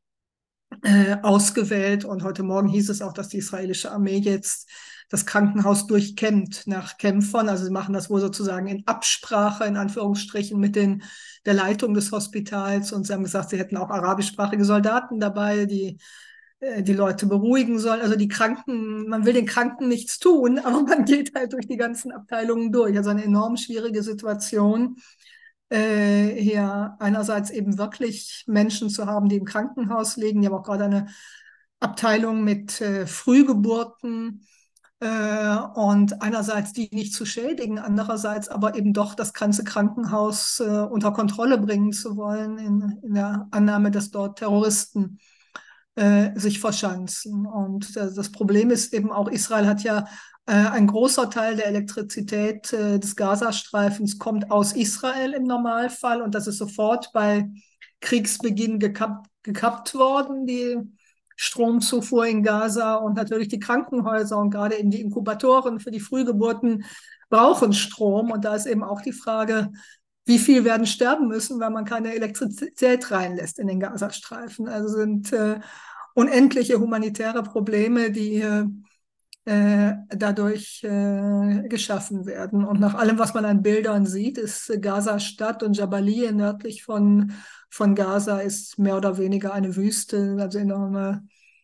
äh, ausgewählt. Und heute Morgen hieß es auch, dass die israelische Armee jetzt das Krankenhaus durchkämmt nach Kämpfern. Also sie machen das wohl sozusagen in Absprache, in Anführungsstrichen, mit den, der Leitung des Hospitals. Und sie haben gesagt, sie hätten auch arabischsprachige Soldaten dabei, die äh, die Leute beruhigen sollen. Also die Kranken, man will den Kranken nichts tun, aber man geht halt durch die ganzen Abteilungen durch. Also eine enorm schwierige Situation. Äh, hier einerseits eben wirklich Menschen zu haben, die im Krankenhaus liegen. Die haben auch gerade eine Abteilung mit äh, Frühgeburten. Äh, und einerseits die nicht zu schädigen, andererseits aber eben doch das ganze Krankenhaus äh, unter Kontrolle bringen zu wollen, in, in der Annahme, dass dort Terroristen äh, sich verschanzen. Und äh, das Problem ist eben auch, Israel hat ja äh, ein großer Teil der Elektrizität äh, des Gazastreifens kommt aus Israel im Normalfall, und das ist sofort bei Kriegsbeginn gekappt, gekappt worden, die Stromzufuhr in Gaza, und natürlich die Krankenhäuser und gerade eben die Inkubatoren für die Frühgeburten brauchen Strom. Und da ist eben auch die Frage, wie viel werden sterben müssen, weil man keine Elektrizität reinlässt in den Gazastreifen. Also sind äh, unendliche humanitäre Probleme, die äh, dadurch äh, geschaffen werden. Und nach allem, was man an Bildern sieht, ist Gaza-Stadt und Jabalie nördlich von, von Gaza ist mehr oder weniger eine Wüste, also enorme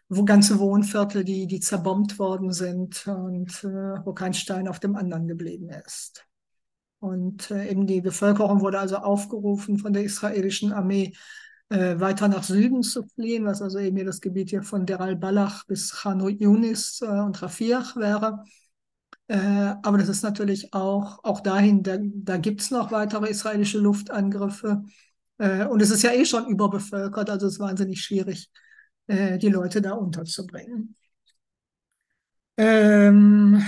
wo ganze Wohnviertel, die, die zerbombt worden sind und äh, wo kein Stein auf dem anderen geblieben ist. Und äh, eben die Bevölkerung wurde also aufgerufen von der israelischen Armee, äh, weiter nach Süden zu fliehen, was also eben hier das Gebiet hier von Der al-Balach bis Khan Yunis äh, und Rafiach wäre. Äh, aber das ist natürlich auch, auch dahin, da, da gibt es noch weitere israelische Luftangriffe. Äh, und es ist ja eh schon überbevölkert, also es ist wahnsinnig schwierig, äh, die Leute da unterzubringen. Ähm,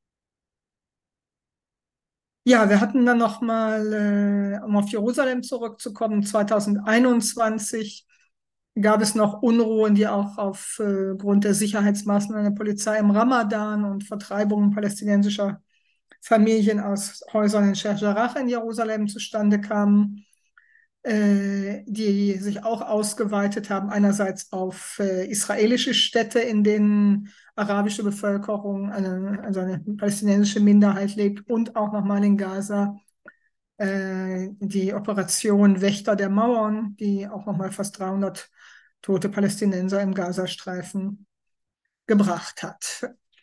ja, wir hatten dann noch mal, äh, um auf Jerusalem zurückzukommen, zweitausendeinundzwanzig gab es noch Unruhen, die auch aufgrund der Sicherheitsmaßnahmen der Polizei im Ramadan und Vertreibungen palästinensischer Familien aus Häusern in Sheikh Jarrah in Jerusalem zustande kamen, äh, die sich auch ausgeweitet haben, einerseits auf äh, israelische Städte, in denen arabische Bevölkerung, eine, also eine palästinensische Minderheit lebt, und auch nochmal in Gaza äh, die Operation Wächter der Mauern, die auch nochmal fast dreihundert tote Palästinenser im Gazastreifen gebracht hat.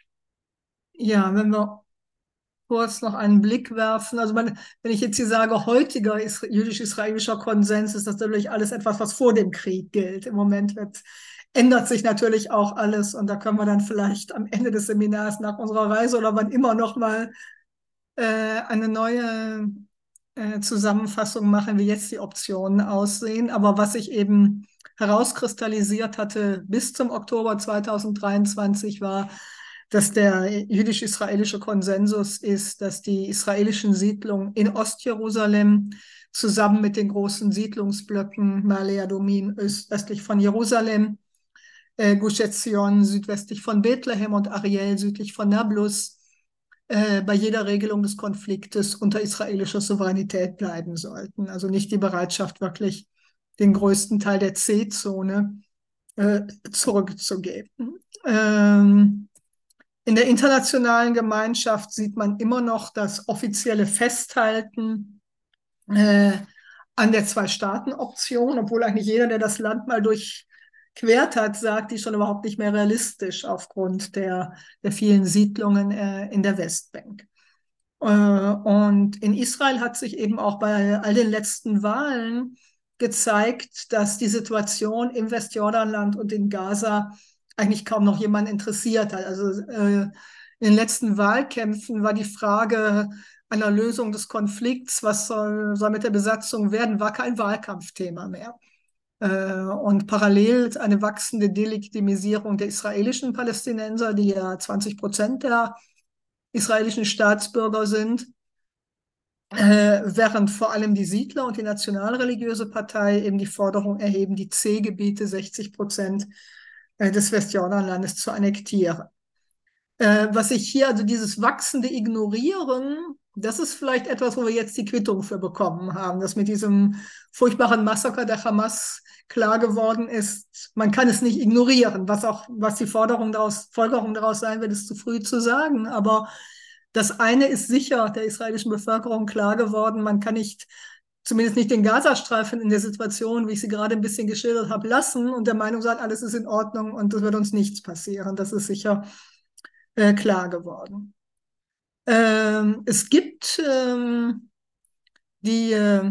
Ja, wenn wir kurz noch einen Blick werfen. Also meine, wenn ich jetzt hier sage, heutiger jüdisch-israelischer Konsens, ist das natürlich alles etwas, was vor dem Krieg gilt. Im Moment wird, ändert sich natürlich auch alles, und da können wir dann vielleicht am Ende des Seminars nach unserer Reise oder wann immer noch mal äh, eine neue äh, Zusammenfassung machen, wie jetzt die Optionen aussehen. Aber was sich eben herauskristallisiert hatte bis zum Oktober zweitausenddreiundzwanzig war, dass der jüdisch-israelische Konsensus ist, dass die israelischen Siedlungen in Ostjerusalem zusammen mit den großen Siedlungsblöcken Ma'ale Adumim östlich von Jerusalem, äh, Gush Etzion südwestlich von Bethlehem und Ariel südlich von Nablus äh, bei jeder Regelung des Konfliktes unter israelischer Souveränität bleiben sollten. Also nicht die Bereitschaft, wirklich den größten Teil der C-Zone äh, zurückzugeben. Ähm, In der internationalen Gemeinschaft sieht man immer noch das offizielle Festhalten äh, an der Zwei-Staaten-Option, obwohl eigentlich jeder, der das Land mal durchquert hat, sagt, die ist schon überhaupt nicht mehr realistisch aufgrund der, der vielen Siedlungen äh, in der Westbank. Äh, und in Israel hat sich eben auch bei all den letzten Wahlen gezeigt, dass die Situation im Westjordanland und in Gaza eigentlich kaum noch jemand interessiert hat. Also äh, in den letzten Wahlkämpfen war die Frage einer Lösung des Konflikts, was soll, soll mit der Besatzung werden, war kein Wahlkampfthema mehr. Äh, und parallel eine wachsende Delegitimisierung der israelischen Palästinenser, die ja zwanzig Prozent der israelischen Staatsbürger sind, äh, während vor allem die Siedler und die nationalreligiöse Partei eben die Forderung erheben, die C-Gebiete, sechzig Prozent des Westjordanlandes, zu annektieren. Äh, was ich hier, also dieses wachsende Ignorieren, das ist vielleicht etwas, wo wir jetzt die Quittung für bekommen haben, dass mit diesem furchtbaren Massaker der Hamas klar geworden ist, man kann es nicht ignorieren. Was auch, was die Forderung daraus, Folgerung daraus sein wird, ist zu früh zu sagen. Aber das eine ist sicher der israelischen Bevölkerung klar geworden, man kann nicht, zumindest nicht den Gazastreifen in der Situation, wie ich sie gerade ein bisschen geschildert habe, lassen und der Meinung sein, alles ist in Ordnung und es wird uns nichts passieren. Das ist sicher äh, klar geworden. Ähm, es gibt ähm, die äh,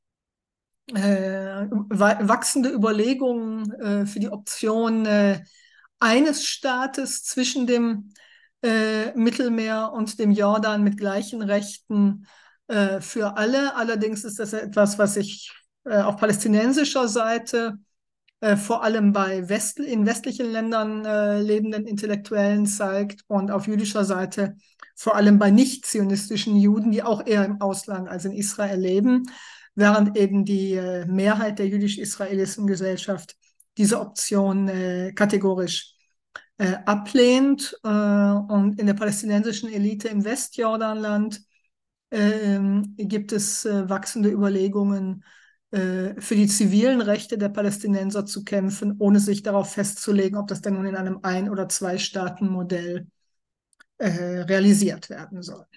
äh, wachsende Überlegungen äh, für die Option äh, eines Staates zwischen dem äh, Mittelmeer und dem Jordan mit gleichen Rechten äh, für alle. Allerdings ist das etwas, was sich äh, auf palästinensischer Seite äh, vor allem bei West in westlichen Ländern äh, lebenden Intellektuellen zeigt und auf jüdischer Seite vor allem bei nicht-zionistischen Juden, die auch eher im Ausland als in Israel leben, während eben die äh, Mehrheit der jüdisch-israelischen Gesellschaft diese Option äh, kategorisch äh, ablehnt. Äh, und in der palästinensischen Elite im Westjordanland äh, gibt es äh, wachsende Überlegungen, äh, für die zivilen Rechte der Palästinenser zu kämpfen, ohne sich darauf festzulegen, ob das denn nun in einem Ein- oder Zwei-Staaten-Modell äh, realisiert werden soll.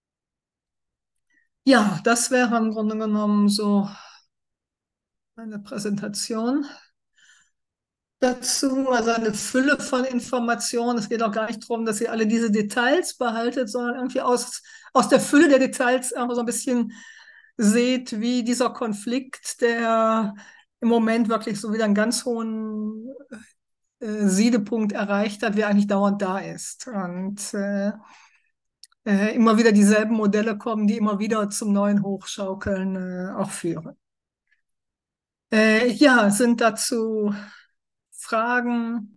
Ja, das wäre im Grunde genommen so eine Präsentation. dazu, also eine Fülle von Informationen. Es geht auch gar nicht darum, dass ihr alle diese Details behaltet, sondern irgendwie aus, aus der Fülle der Details einfach so ein bisschen seht, wie dieser Konflikt, der im Moment wirklich so wieder einen ganz hohen äh, Siedepunkt erreicht hat, wie eigentlich dauernd da ist. Und äh, äh, immer wieder dieselben Modelle kommen, die immer wieder zum neuen Hochschaukeln äh, auch führen. Äh, ja, sind dazu Fragen?